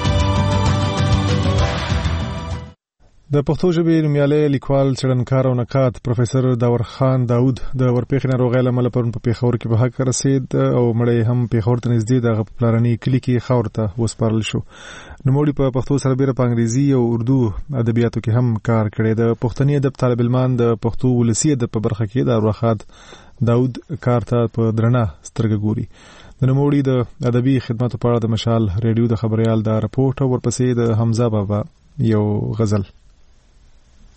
د پښتو ژبې نومیالی لیکوال څېړنکار او نقاد پروفیسر داور خان داود د ورپېښې ناروغۍ له امله پرون په پېښور کې په حق رسېد او مړی هم پېښور ته نږدې د هغه په پلارني کلي کې خاورو ته وسپارل شو نوموړي په پښتو سربېره په انګریزي او اردو ادبیاتو کې هم کار کړی د پښتني ادب طالب علمان د پښتو ولسي ادب په برخه کې د اروخاد داود کار ته په درنه سترګه ګوري د نوموړي د ادبي خدماتو په اړه د مشال ریډیو د خبريال د راپورټ او ورپسې د حمزه بابا یو غزل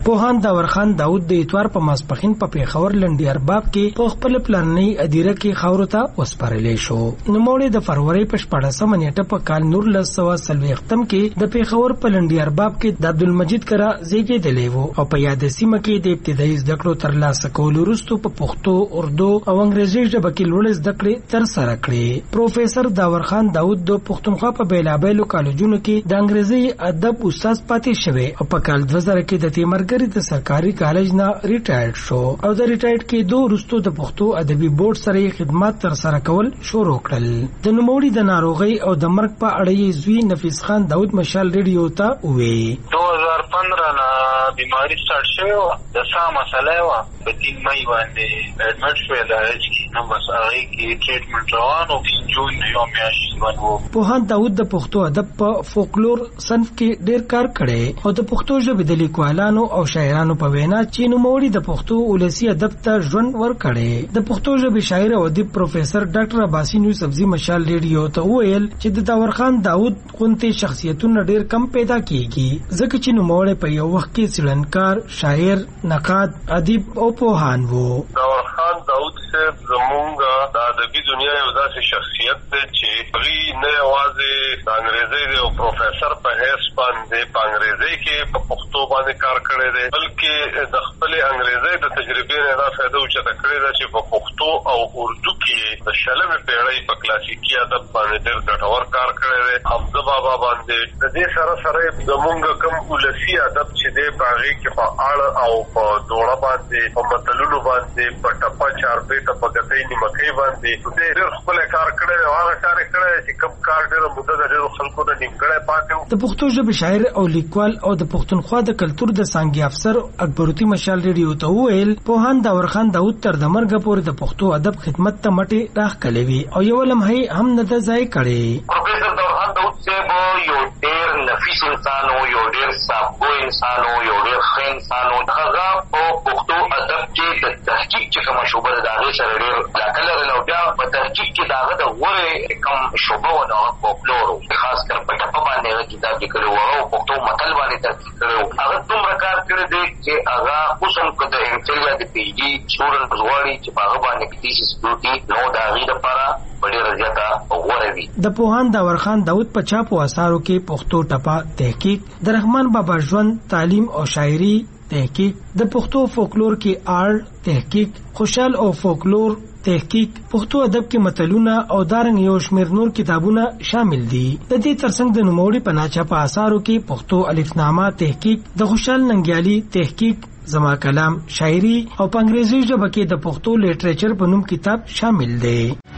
پوهان داور خان داود د اتوار په ماسپخین په پیښور لنډي ارباب کې په خپل پلاننی ادیره کې خاورو ته وسپارلې شو. نوموړي د فروری په شپږمه نیټه په کال نور لسوه څلوېښتم کې د پیښور په لنډي ارباب کې د عبدالمجید کرا زیږیدلی و او په یاد سیمه کې د ابتدایي زده کړو ترلاسه کولو وروسته په پښتو، اردو او انګریزي ژبه کې لوړې زده کړې ترسره کړې. پروفیسر داور خان داود د پښتونخوا په بیلابیلو کالجونو کې د انګریزي ادب استاد پاتې شوی او په کال دوه زره کې د تیمرګری د سرکاري کالج نه ریټایرډ شو او د ریټایرډ کې دوه وروسته د پښتو ادبي بورډ سره خدمات ترسره کول شروع کړل. د نوموړي د ناروغۍ او د مرګ په اړه یې زوی نفیس خان داود مشال ریډیو ته وویل. دو هزار پندرہ نه بیماری سٹارټ شوی و، د سا مسله و، په تین مئی باندې اډمټ شوی لارج کې نو بس هغه کې ټریټمنټ روان او جون یو میاشت باندې و. پوهان داود د پښتو ادب په فولکلور صنف کې ډېر کار کړی او د پښتو ژبې د لیکوالانو او شاعرانو په وینا چې نوموړي د پښتو ولسی ادب ته ژوند ورکړی. د پښتو ژبې شاعر او ادیب پروفیسر ډاکټر عباسي یوسفزي مشال ریډیو ته وویل چې د داور خان داود غونډې شخصیتونه ډېر کم پیدا کیږي ځکه چې نوموړی په یو وخت کې څېړنکار، شاعر، نقاد، ادیب او پوهان و. داور خان داود صاحب زمونږ د ادبي دنیا یو داسې شخصیت دی چې هغوی نه یوازې د انګریزۍ دی او پروفیسر په حیث باندې په انګریزۍ کې په پښتو باندې کار کړی دی، بلکې د خپلې انګریزۍ د تجربې نه دا فایده اوچته کړې ده چې په پښتو او اردو کې د شلمې پیړۍ په کلاسیکي ادب باندې ډېر ګټور کار کړی دی. حمزه بابا باندې د دې سره سره زمونږ کوم ولسي ادب چې دی په هغې کې په اړ او په دوړه باندې، په متلونو باندې، په ټپه چارپېته، په ګتۍ نیمکۍ باندې دی ډېر ښکلی کار کړی دی او هغه کار یې کړی دی چې کوم کار ډېره موده د ډېرو خلکو نه نیمګړی پاتې و. د پښتو ژبې شاعر او لیکوال او د پښتونخوا د کلتور د څانګې افسر اکبرودین مشال ریډیو ته وویل پوهان داور خان داود تر د مرګه پورې د پښتو ادب خدمت ته مټې راښکلې وي او یوه لمحه هم نه ده ضایع کړې. پروفیسر داور خان داود صاحب یو ډېر نفیس انسان و، یو ډېر صابو انسان و، یو ډېر ښه انسان و. هغه په پښتو ادب کې د تحقیق چې کومه شعبه ده د هغې سره ډېر علاقه لرله او بیا په تحقیق کې د هغه د غورې کوم شعبه وه د هغه فولکلور و، خاص کر په ټپه باندې هغه کتاب لیکلی و، هغه پښتو متل باندې تحقیق کړی و. هغه دومره کار کړی دی چې هغه اوس هم که د ایم فل یا د پي ایچ ډي سټوډنټ غواړي چې په هغه باندې تیسیس وکړي نو د هغې لپاره ډېره زیاته غوره وي. د پوهان داور خان داود په چاپو اثارو کې پښتو ټپه تحقیق، د رحمان بابا ژوند، تعلیم او شاعري تحقیق، د پښتو فولکلور کې آړ تحقیق، خوشحال او فولکلور تحقیق، پښتو ادب کې متلونه او دارنګ یو شمېر نور کتابونه شامل دي. د دې ترڅنګ د نوموړي په ناچاپه اثارو کې پښتو الفنامه تحقیق، د خوشحال ننګیالي تحقیق، زما کلام شاعري او په انګریزي ژبه کې د پښتو لیټریچر په نوم کتاب شامل دی.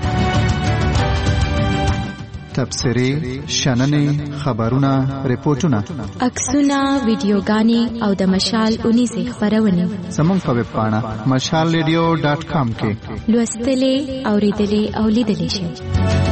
تبصرې، شننې، خبرونه، ریپورتونه، عکسونه، ویډیوګانې او د مشال اونیزې خپرونې زموږ په ویب پاڼه مشال ریډیو ډاټ کام کې لوستلې، اورېدلې او لیدلې شئ.